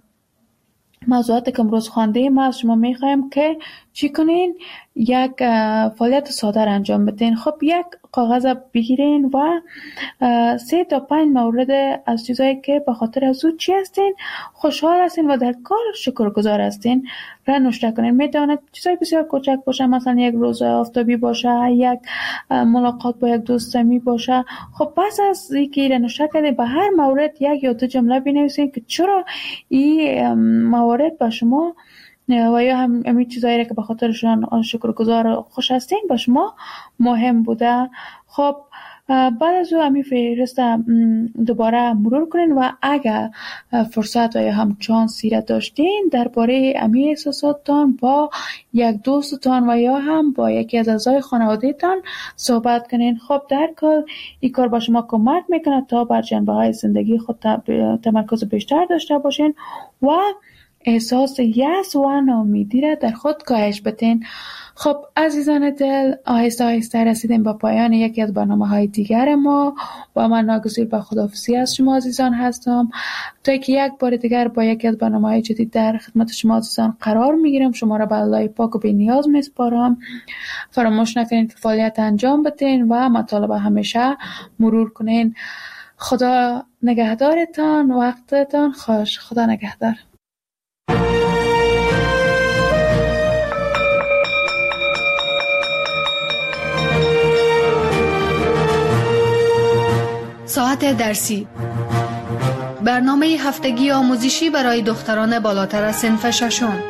موضوعاتی که امروز خواندیم از شما میخوایم که چی کنین؟ یک فعالیت ساده را انجام بدین. خب یک کاغذ بگیرین و 3 تا 5 مورد از چیزایی که به خاطر از او چی هستین، خوشحال هستین و در کار شکرگزار هستین را نوشته کنین. میتواند چیزای بسیار کوچک باشه، مثلا یک روز آفتابی باشه، یک ملاقات با یک دوست صمیمی باشه. خب پس از اینکه را نوشته کردین به هر مورد یک یا 2 جمله بنویسین که چرا این موارد به شما و یا همین چیزایی که به خاطرشان شکرگزار خوش هستین به شما مهم بوده. خب بعد از او همین فهرست دوباره مرور کنین و اگر فرصت و یا هم چانسی را داشتین درباره همین احساساتتان با یک دوستتان و یا هم با یکی از اعضای خانواده‌تان صحبت کنین. خب در کل این کار با شما کمک میکنه تا بر جنبه‌های زندگی خود تمرکز بیشتر داشته باشین و احساس یأس و ناامیدی را در خود کاهش بدین. خب عزیزان دل، آهسته آهسته رسیدیم با پایان یکی از برنامه‌های دیگر ما و من ناگزیر به خداحافظی از شما عزیزان هستم تا که یک بار دیگر با یکی از برنامه‌های جدید در خدمت شما عزیزان قرار میگیرم. شما را به الله پاک و بی‌نیاز میسپارم. فراموش نکنید که فعالیت انجام بدین و مطالب همیشه مرور کنین. خدا نگهدارتان، وقتتان خوش. خدا نگهدار. ساعت درسی، برنامه هفتگی آموزشی برای دختران بالاتر از صنف ششم.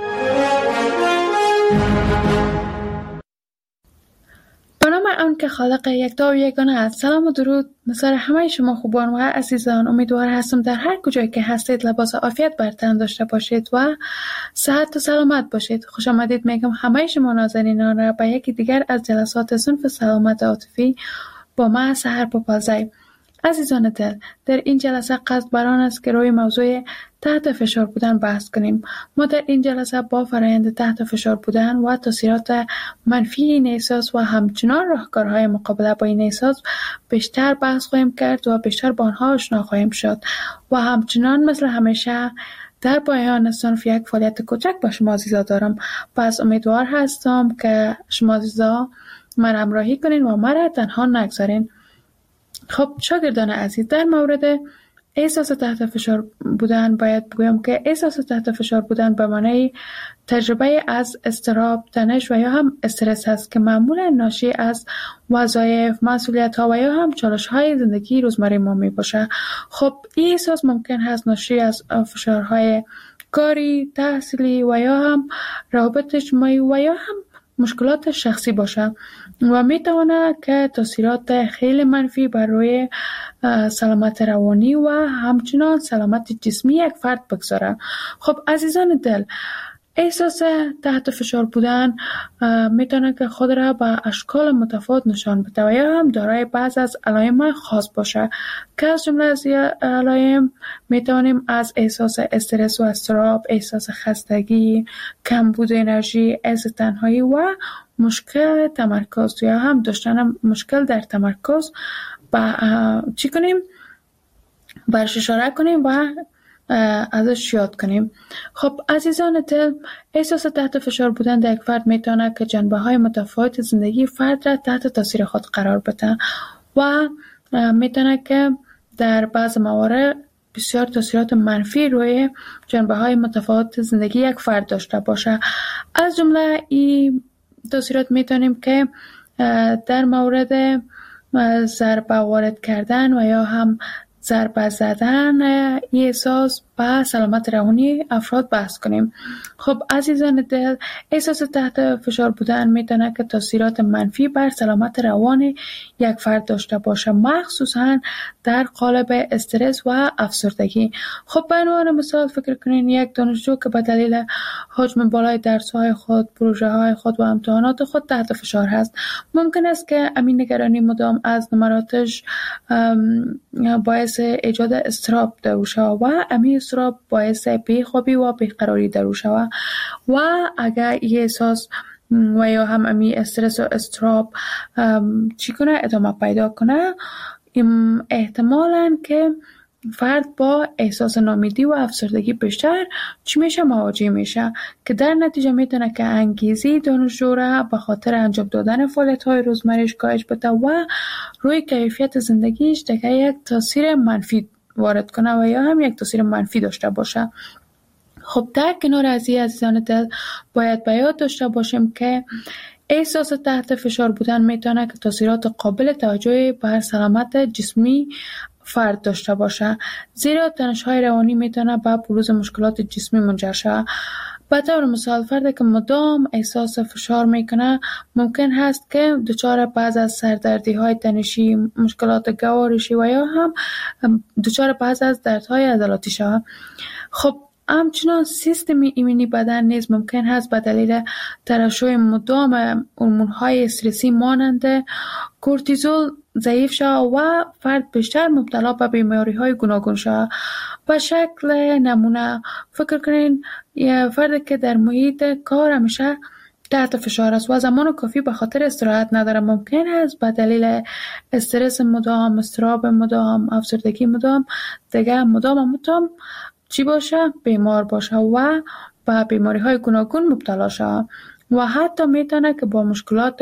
به نام آن که خالق یکتا و یگانه است. سلام و درود نثار همه شما خوبان و عزیزان. امیدوار هستم در هر کجایی که هستید لباس عافیت بر تن داشته باشید و صحت و سلامت باشید. خوش آمدید میگم همه شما نازنینان را به یکی دیگر از جلسات صنف سلامت عاطفی با من سحر پاپازی. عزیزان دل، در این جلسه قصد بر آن است که روی موضوع تحت فشار بودن بحث کنیم. ما در این جلسه با فرآیند تحت فشار بودن و تاثیرات منفی این احساس و همچنان راهکارهای مقابله با این احساس بیشتر بحث خواهیم کرد و بیشتر با آنها آشنا خواهیم شد و همچنان مثل همیشه در پایان صنف یک فعالیت کوچک با شما عزیزا دارم. پس امیدوار هستم که شما عزیزا من همراهی کنین و مرا تنها نگذارین. خب شاگردان عزیز، در مورد احساس تحت فشار بودن باید بگویم که احساس تحت فشار بودن به معنای تجربه از اضطراب، تنش و یا هم استرس است که معمولا ناشی از وظایف، مسئولیت‌ها و یا هم چالش‌های زندگی روزمره ما میباشه. خب این احساس ممکن هست ناشی از فشارهای کاری، تحصیلی و یا هم روابط اجتماعی و یا هم مشکلات شخصی باشه و میتونه که تاثیرات خیلی منفی بر روی سلامت روانی و همچنان سلامت جسمی یک فرد بگذاره. خب عزیزان دل، احساس تحت فشار بودن میتونه که خود را به اشکال متفاوت نشان بده و یا هم دارای بعض از علائم خاص باشه که از جمله از علائم میتونیم از احساس استرس و اضطراب، احساس خستگی، کمبود انرژی، احساس تنهایی و مشکل تمرکز یا هم داشتن مشکل در تمرکز چی کنیم؟ برش اشاره کنیم و ازش یاد کنیم. خب عزیزان دل، احساس تحت فشار بودن در یک فرد میتونه که جنبه‌های متفاوت زندگی فرد را تحت تاثیر خود قرار بده و میتونه که در بعض موارد بسیار تاثیرات منفی روی جنبه‌های متفاوت زندگی یک فرد داشته باشه. از جمله این تاثیرات میتونیم که در مورد ضربه وارد کردن و یا هم ضربه زدن این احساس به سلامت روانی افراد بحث کنیم. خب عزیزان دل، احساس تحت فشار بودن میتونه که تاثیرات منفی بر سلامت روان یک فرد داشته باشه، مخصوصا در قالب استرس و افسردگی. خب به عنوان مثال فکر کنین یک دانشجو که به دلیل حجم بالای درس‌های خود، پروژه‌های خود و امتحانات خود تحت فشار هست. ممکن است که امین نگرانی مدام از نمراتش باعث ایجاد اضطراب در شه و امین اضطراب باعث بیخوابی و بیقراری در شه و اگر این احساس و یا هم امی استرس و اضطراب چی کنه ادامه پیدا کنه، احتمالاً که فرد با احساس ناامیدی و افسردگی بیشتر چی میشه مواجه میشه که در نتیجه میتونه که انگیزه دانشجو را به خاطر انجام دادن فعالیت‌های روزمره‌اش کاهش بده و روی کیفیت زندگیش دیگه یک تاثیر منفی وارد کنه و یا هم یک تاثیر منفی داشته باشه. خب در کنار از این عزیزان دل باید به یاد داشته باشیم که احساس تحت فشار بودن میتونه که تاثیرات قابل توجهی بر سلامت جسمی فرد داشته باشه، زیرا تنش‌های روانی میتونه به بروز مشکلات جسمی منجر شه. به طور مثال فردی که مدام احساس فشار میکنه ممکن هست که دچار بعض از سردردی های تنشی، مشکلات گوارشی و یا هم دچار بعض از دردهای عضلاتی شود. خب همچنان سیستم ایمنی بدن نیز ممکن هست به دلیل ترشح مدام هورمون‌های استرسی مانند کورتیزول ضعیف شود و فرد بیشتر مبتلا به بیماری‌های گوناگون شود. به شکل نمونه فکر کنین یه فردی که در محیط کار همیشه تحت فشار است و زمان کافی به خاطر استراحت نداره، ممکن است به دلیل استرس مدام، اضطراب مدام، افسردگی مدام دیگه مدام چی باشه؟ بیمار باشه و به بیماری‌های گوناگون مبتلا شود و حتی میتونه که با مشکلات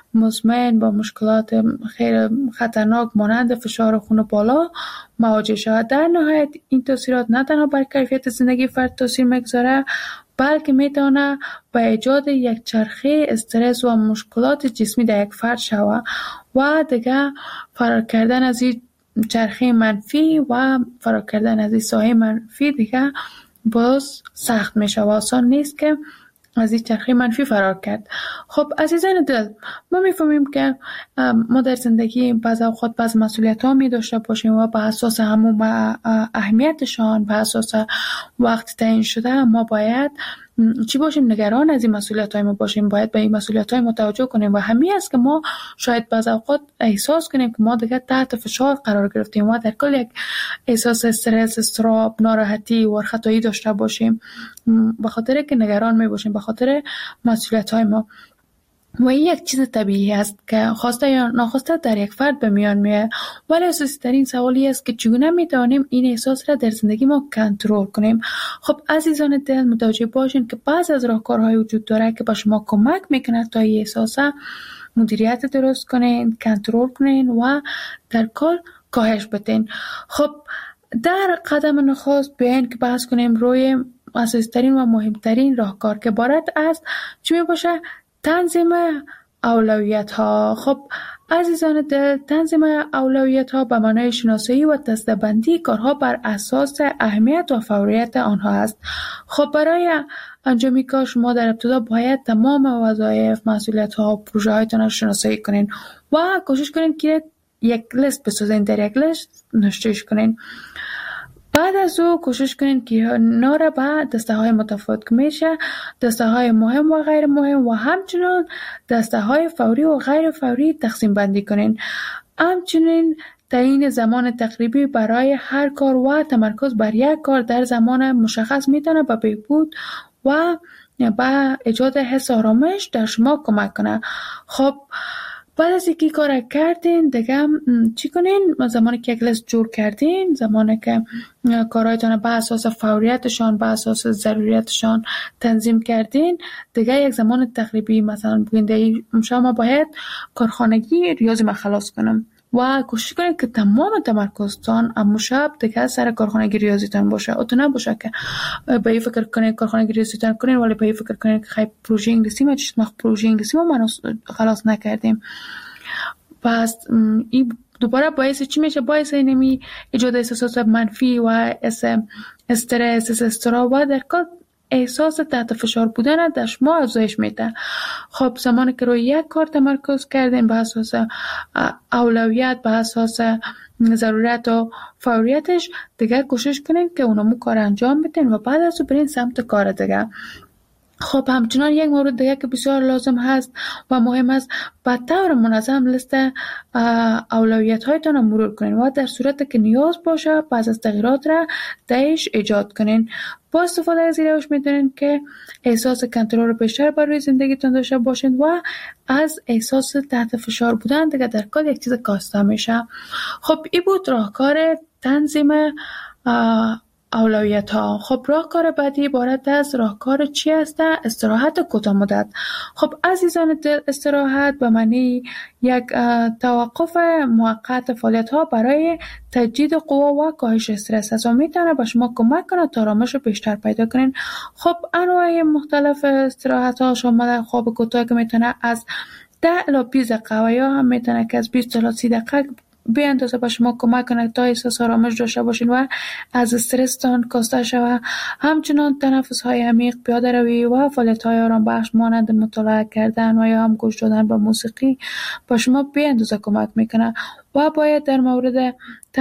مزمن، با مشکلات خیلی خطرناک مانند فشار خون بالا مواجه شود. در نهایت این تاثیرات نه تنها بر کیفیت زندگی فرد تاثیر میگذاره، بلکه میتونه به ایجاد یک چرخه استرس و مشکلات جسمی در یک فرد شود و دیگه فرار کردن از این چرخه منفی و فرار کردن از این سایه منفی دیگه باز سخت میشه و آسان نیست که از این چرخه منفی فرار کرد. خب عزیزان دل، ما میفهمیم که ما در زندگی بعض اوقات بعض مسئولیت ها می داشته باشیم و به اساس همون اهمیتشان، به اساس وقت تعیین شده ما باید چی باشیم؟ نگران از این مسئولیت های ما باشیم، باید به این مسئولیت های ما توجه کنیم و همین است که ما شاید بعض اوقات احساس کنیم که ما دیگه تحت فشار قرار گرفتیم و در کل یک احساس استرس، اضطراب، ناراحتی و خطایی داشته باشیم به خاطر که نگران می باشیم به خاطر مسئولیت های ما. و این یک چیز طبیعی است که خواسته یا ناخواسته در یک فرد به میان میاد، ولی اساسی ترین سوالی است که چگونه میتوانیم این احساس را در زندگی ما کنترل کنیم. خب عزیزان دل، متوجه باشین که بعض از راهکارهای وجود داره که به شما کمک میکنه تا این احساس مدیریت درست کنین، کنترل کنین و در کل کاهش بدین. خب در قدم نخست بیاین که بحث کنیم روی اساسی ترین و مهمترین راهکار که عبارت است چی می باشه؟ تنظیم اولویت ها. خب عزیزان دل، تنظیم اولویت ها به معنای شناسایی و دسته‌بندی کارها بر اساس اهمیت و فوریت آنها است. خب برای انجام کار شما در ابتدا باید تمام وظایف، مسئولیت ها و پروژه هایتان را شناسایی کنین و کوشش کنین که یک لیست بسازین، در یک لیست نوشته‌اش کنین. بعد از او کوشش کنین که ناره به دسته های متفاوت که میشه دسته های مهم و غیر مهم و همچنین دسته های فوری و غیر فوری تقسیم بندی کنین. همچنین تعیین زمان تقریبی برای هر کار و تمرکز بر یک کار در زمان مشخص میتونه به بهبود و به ایجاد حس آرامش در شما کمک کنه. خب بعد از اینکه کار کردین دیگه چی کنین؟ زمانی که یک لیست جور کردین، زمانی که کارهایتان به اساس فوریتشان، به اساس ضروریتشان تنظیم کردین، دیگه یک زمان تقریبی مثلا بگین شما باید کارخانگی ریاضی ما خلاص کنم و کوشش کنید که تمام تمرکزتان امو شب دیگه سر کارخانگی ریاضیتان باشه. او تو نباشه که به این فکر کنید کارخانگی ریاضیتان کنید ولی به این فکر کنید که خیلی پروژه انگلیسی ما پروژه انگلیسی ما خلاص نکردیم. پس این دوباره باعث چی میشه؟ باعث اینمی ایجاد احساسات منفی و استرس، اضطراب و در کل احساس تحت فشار بودن در شما افزایش میده. خب زمانی که روی یک کار تمرکز کردین به اساس اولویت، به اساس ضرورت و فوریتش، دیگه کوشش کنین که اونمو کار انجام بدین و بعد از اون برین سمت کار دیگه. خب همچنان یک مورد دیگه که بسیار لازم هست و مهم است، به طور منظم لیست اولویت هایتان را مرور کنین و در صورت که نیاز باشه بعض از تغییرات را درش ایجاد کنین. با استفاده از این روش میتونین که احساس کنترل بیشتر بر روی زندگیتون داشته باشین و از احساس تحت فشار بودن دیگه در کل یک چیز کاسته میشه. خب این بود راهکار تنظیم اولویت ها. خب راهکار بعدی عبارت از راهکار چی است؟ استراحت کوتاه مدت. خب عزیزان دل، استراحت به معنی یک توقف موقت فعالیت ها برای تجدید قوا و کاهش استرس است و میتونه به شما کمک کنه تا آرامش بیشتر پیدا کنین. خب انواع مختلف استراحت ها شامل خواب کوتاه که میتونه از 10 الی 20 دقیقه و یا هم میتونه که از 20 الی 30 دقیقه به اندازه به شما کمک کنه تا احساس آرامش داشته باشین و از استرستان کاسته شوه. همچنان تنفس های عمیق، پیاده روی و فعالیت های آرام بخش مانند مطالعه کردن و یا هم گوش دادن به موسیقی به شما به اندازه کمک میکنه. و باید در مورد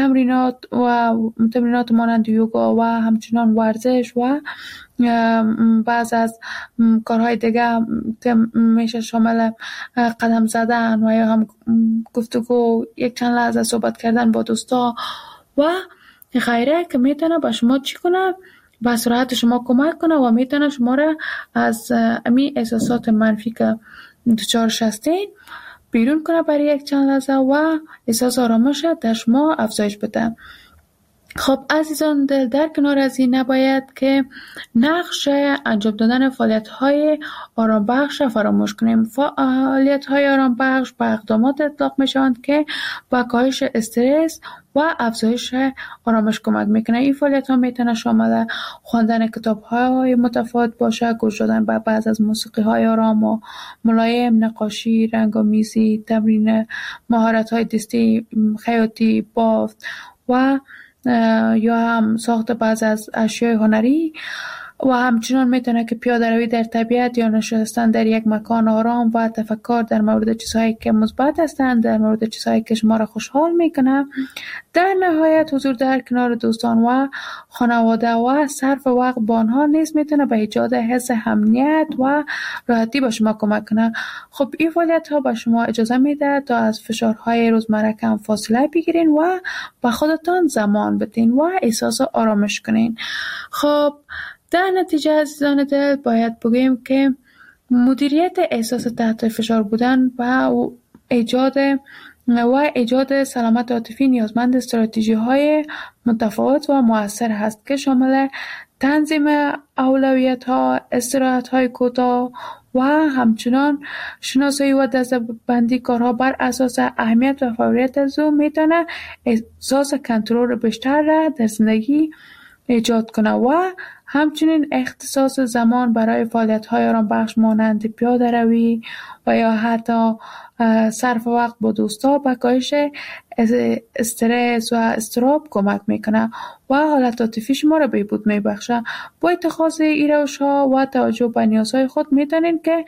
تمرینات مانند یوگا و همچنان ورزش و بعض از کارهای دیگه که میشه شامل قدم زدن و یا هم گفتگو، یک چند لحظه صحبت کردن با دوستا و غیره که میتونه به شما چی کنه؟ به سرعت شما کمک کنه و میتونه شما را از امی احساسات منفی که دچارش هستین بیرون کنه برای یک چند لحظه و احساس آرامش در شما افزایش بده. خب عزیزان دل، در کنار از این نباید که نقش انجام دادن فعالیت‌های آرام بخش فراموش کنیم. فعالیت‌های آرام بخش به اقدامات اطلاق می‌شوند که با کاهش استرس و افزایش آرامش کمک میکنه. این فعالیت‌ها میتونه شامل خواندن کتاب‌های متفاوت باشه، گوش دادن به بعض از موسیقی‌های آرام و ملایم، نقاشی، رنگ‌آمیزی، تمرین مهارت‌های دستی، خیاطی، بافت و یا هم ساخت بعض از اشیاء هنری و همچنان میتونه که پیاده روی در طبیعت یا نشستن در یک مکان آرام و تفکر در مورد چیزهایی که مثبت هستند، در مورد چیزهایی که شما را خوشحال میکنه. در نهایت حضور در کنار دوستان و خانواده و صرف وقت با آنها نیز میتونه به ایجاد حس امنیت و راحتی به شما کمک کنه. خب این فعالیت ها به شما اجازه میده تا از فشارهای روزمره کم فاصله بگیرین و به خودتان زمان بدین و احساس آرامش کنین. خب در نتیجه عزیزان دل باید بگویم که مدیریت احساس تحت فشار بودن و ایجاد سلامت عاطفی نیازمند استراتژی‌های متفاوت و مؤثر هست که شامل تنظیم اولویت‌ها، استراحت‌های کوتاه و همچنان شناسایی و دسته‌بندی کارها بر اساس اهمیت و فوریت از او میتونه احساس کنترل بیشتر را در زندگی ایجاد کنه و همچنین اختصاص زمان برای فعالیت‌های آرام بخش مانند پیاده روی و یا حتی صرف وقت با دوستا به کاهش استرس و اضطراب کمک میکنه و حالت عاطفی شما را بهبود میبخشه. با اتخاذ این روش‌ها و توجه به نیازهای خود میتونین که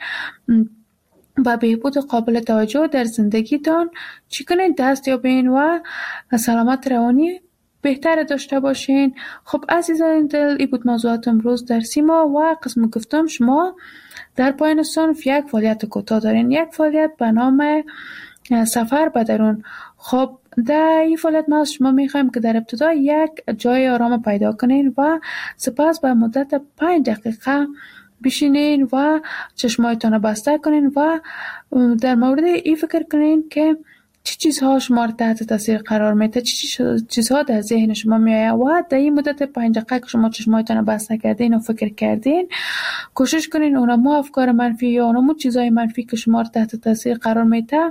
با بهبود قابل توجه در زندگیتان چی کنین؟ دست یابین و سلامت روانی بهتر داشته باشین. خب عزیزان دل، این بود موضوعات امروز در سیما و قسم گفتم شما در پایان صنف یک فعالیت کوتاه دارین، یک فعالیت به نام سفر به درون. خب در این فعالیت ما از شما میخوایم که در ابتدا یک جای آرام پیدا کنین و سپس به مدت 5 دقیقه بشینین و چشمایتان بسته کنین و در مورد این فکر کنین که چه چیزها شما را تحت تاثیر قرار میده، چه چیزها در ذهن شما میآید و در این مدت 5 دقیقه که شما چشمایتان بسته کردین و فکر کردین، کوشش کنین اونمو افکار منفی یا اونمو چیزهای منفی که شما را تحت تاثیر قرار میده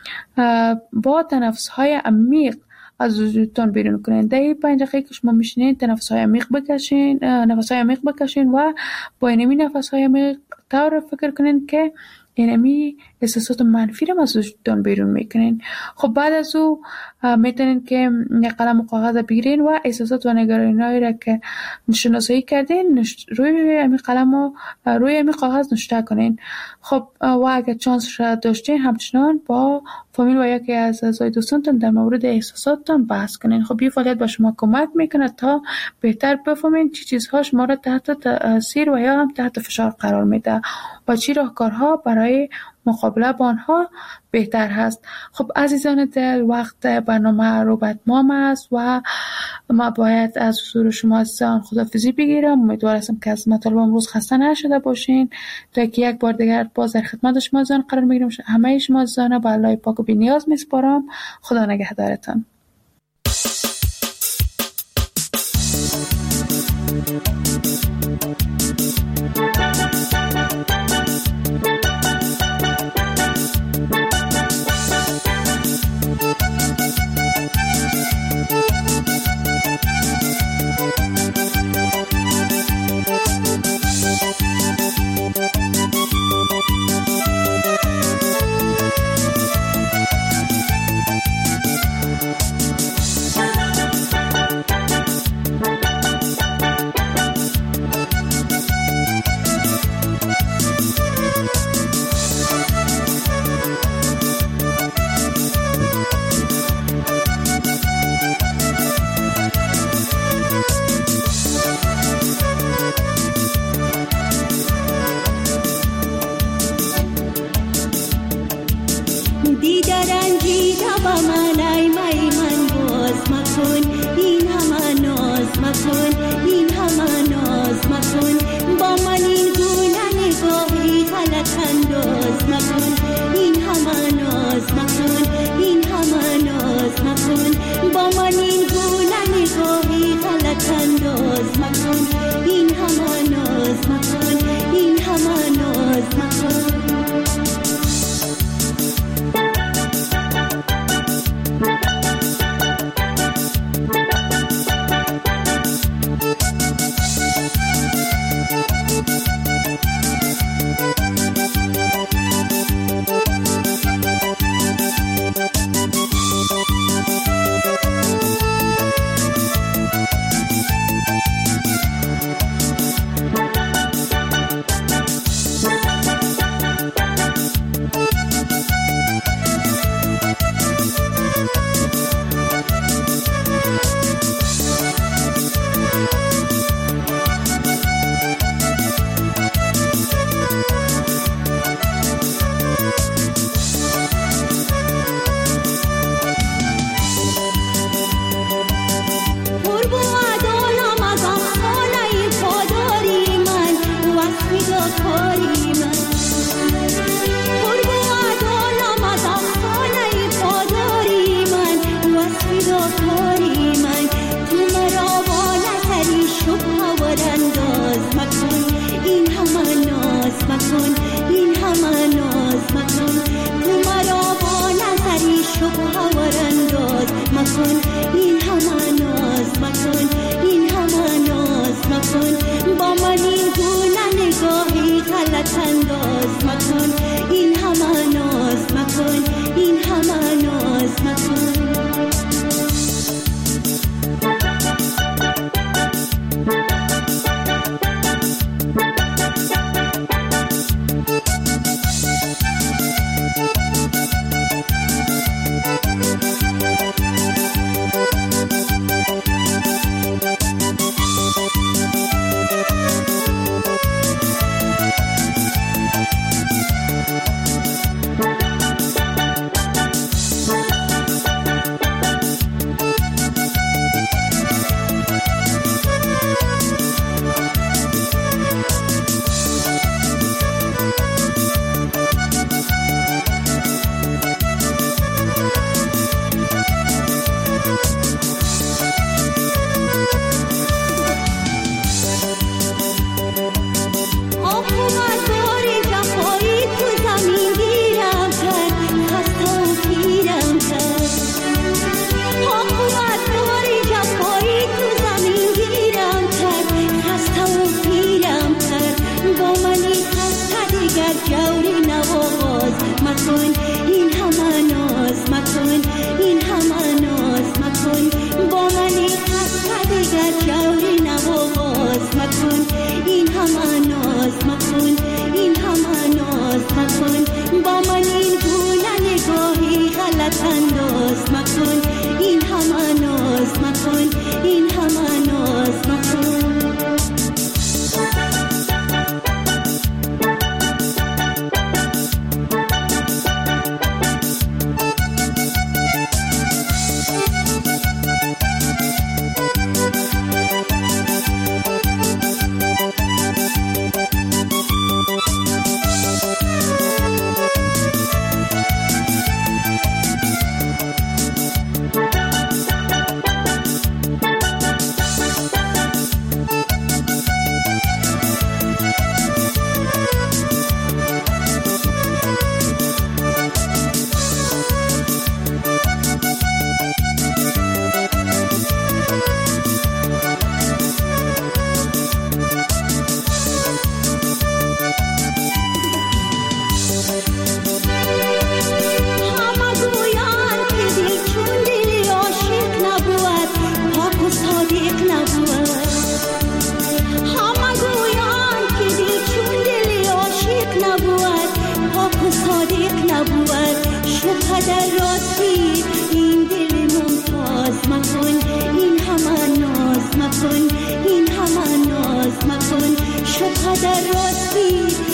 با تنفس‌های عمیق از وجودتان بیرون کنین. در این 5 دقیقه که شما میشینین نفس‌های عمیق بکشین و با اینمی نفس‌های عمیق طور فکر کنین که اینمی احساسات منفی رو از وجودتان بیرون میکنین. خب بعد از او میتونین که یک قلم و کاغذ بگیرین و احساسات و نگرانی‌هایی را که شناسایی کردین روی امی قلم و روی امی کاغذ نوشته کنین. خب و اگر چانس را داشتین همچنان با فامیل و یکی از اعضای دوستانتان در مورد احساساتتان بحث کنین. خب این فعالیت به شما کمک میکنه تا بهتر بفهمین چه چیزها شما را تحت تاثیر و یا هم تحت فشار قرار میده و چی راهکارها برای مقابله با آنها بهتر هست. خب عزیزان دل، وقت برنامه رو به اتمام است و ما باید از حضور شما عزیزان خداحافظی بگیرم. امیدوار هستم که از مطالب امروز خسته نشده باشین تا که یک بار دیگر باز در خدمت شما عزیزان قرار میگیرم. همه شما عزیزان به الله پاک و بی‌نیاز میسپارم. خدا نگهدارتان. دیگر رنجیده با من ای من باز مکن این همه ناز مکن این همه ناز مکن با من این گونه نگاهی غلط انداز مکن این همه ناز مکن این همه ناز مکن با من این گونه نگاهی غلط انداز مکن این همه ناز مکن این همه ناز مکن در راستی این دل ممتاز مکن، این همه ناز مکن، این همه ناز مکن، شو در راستی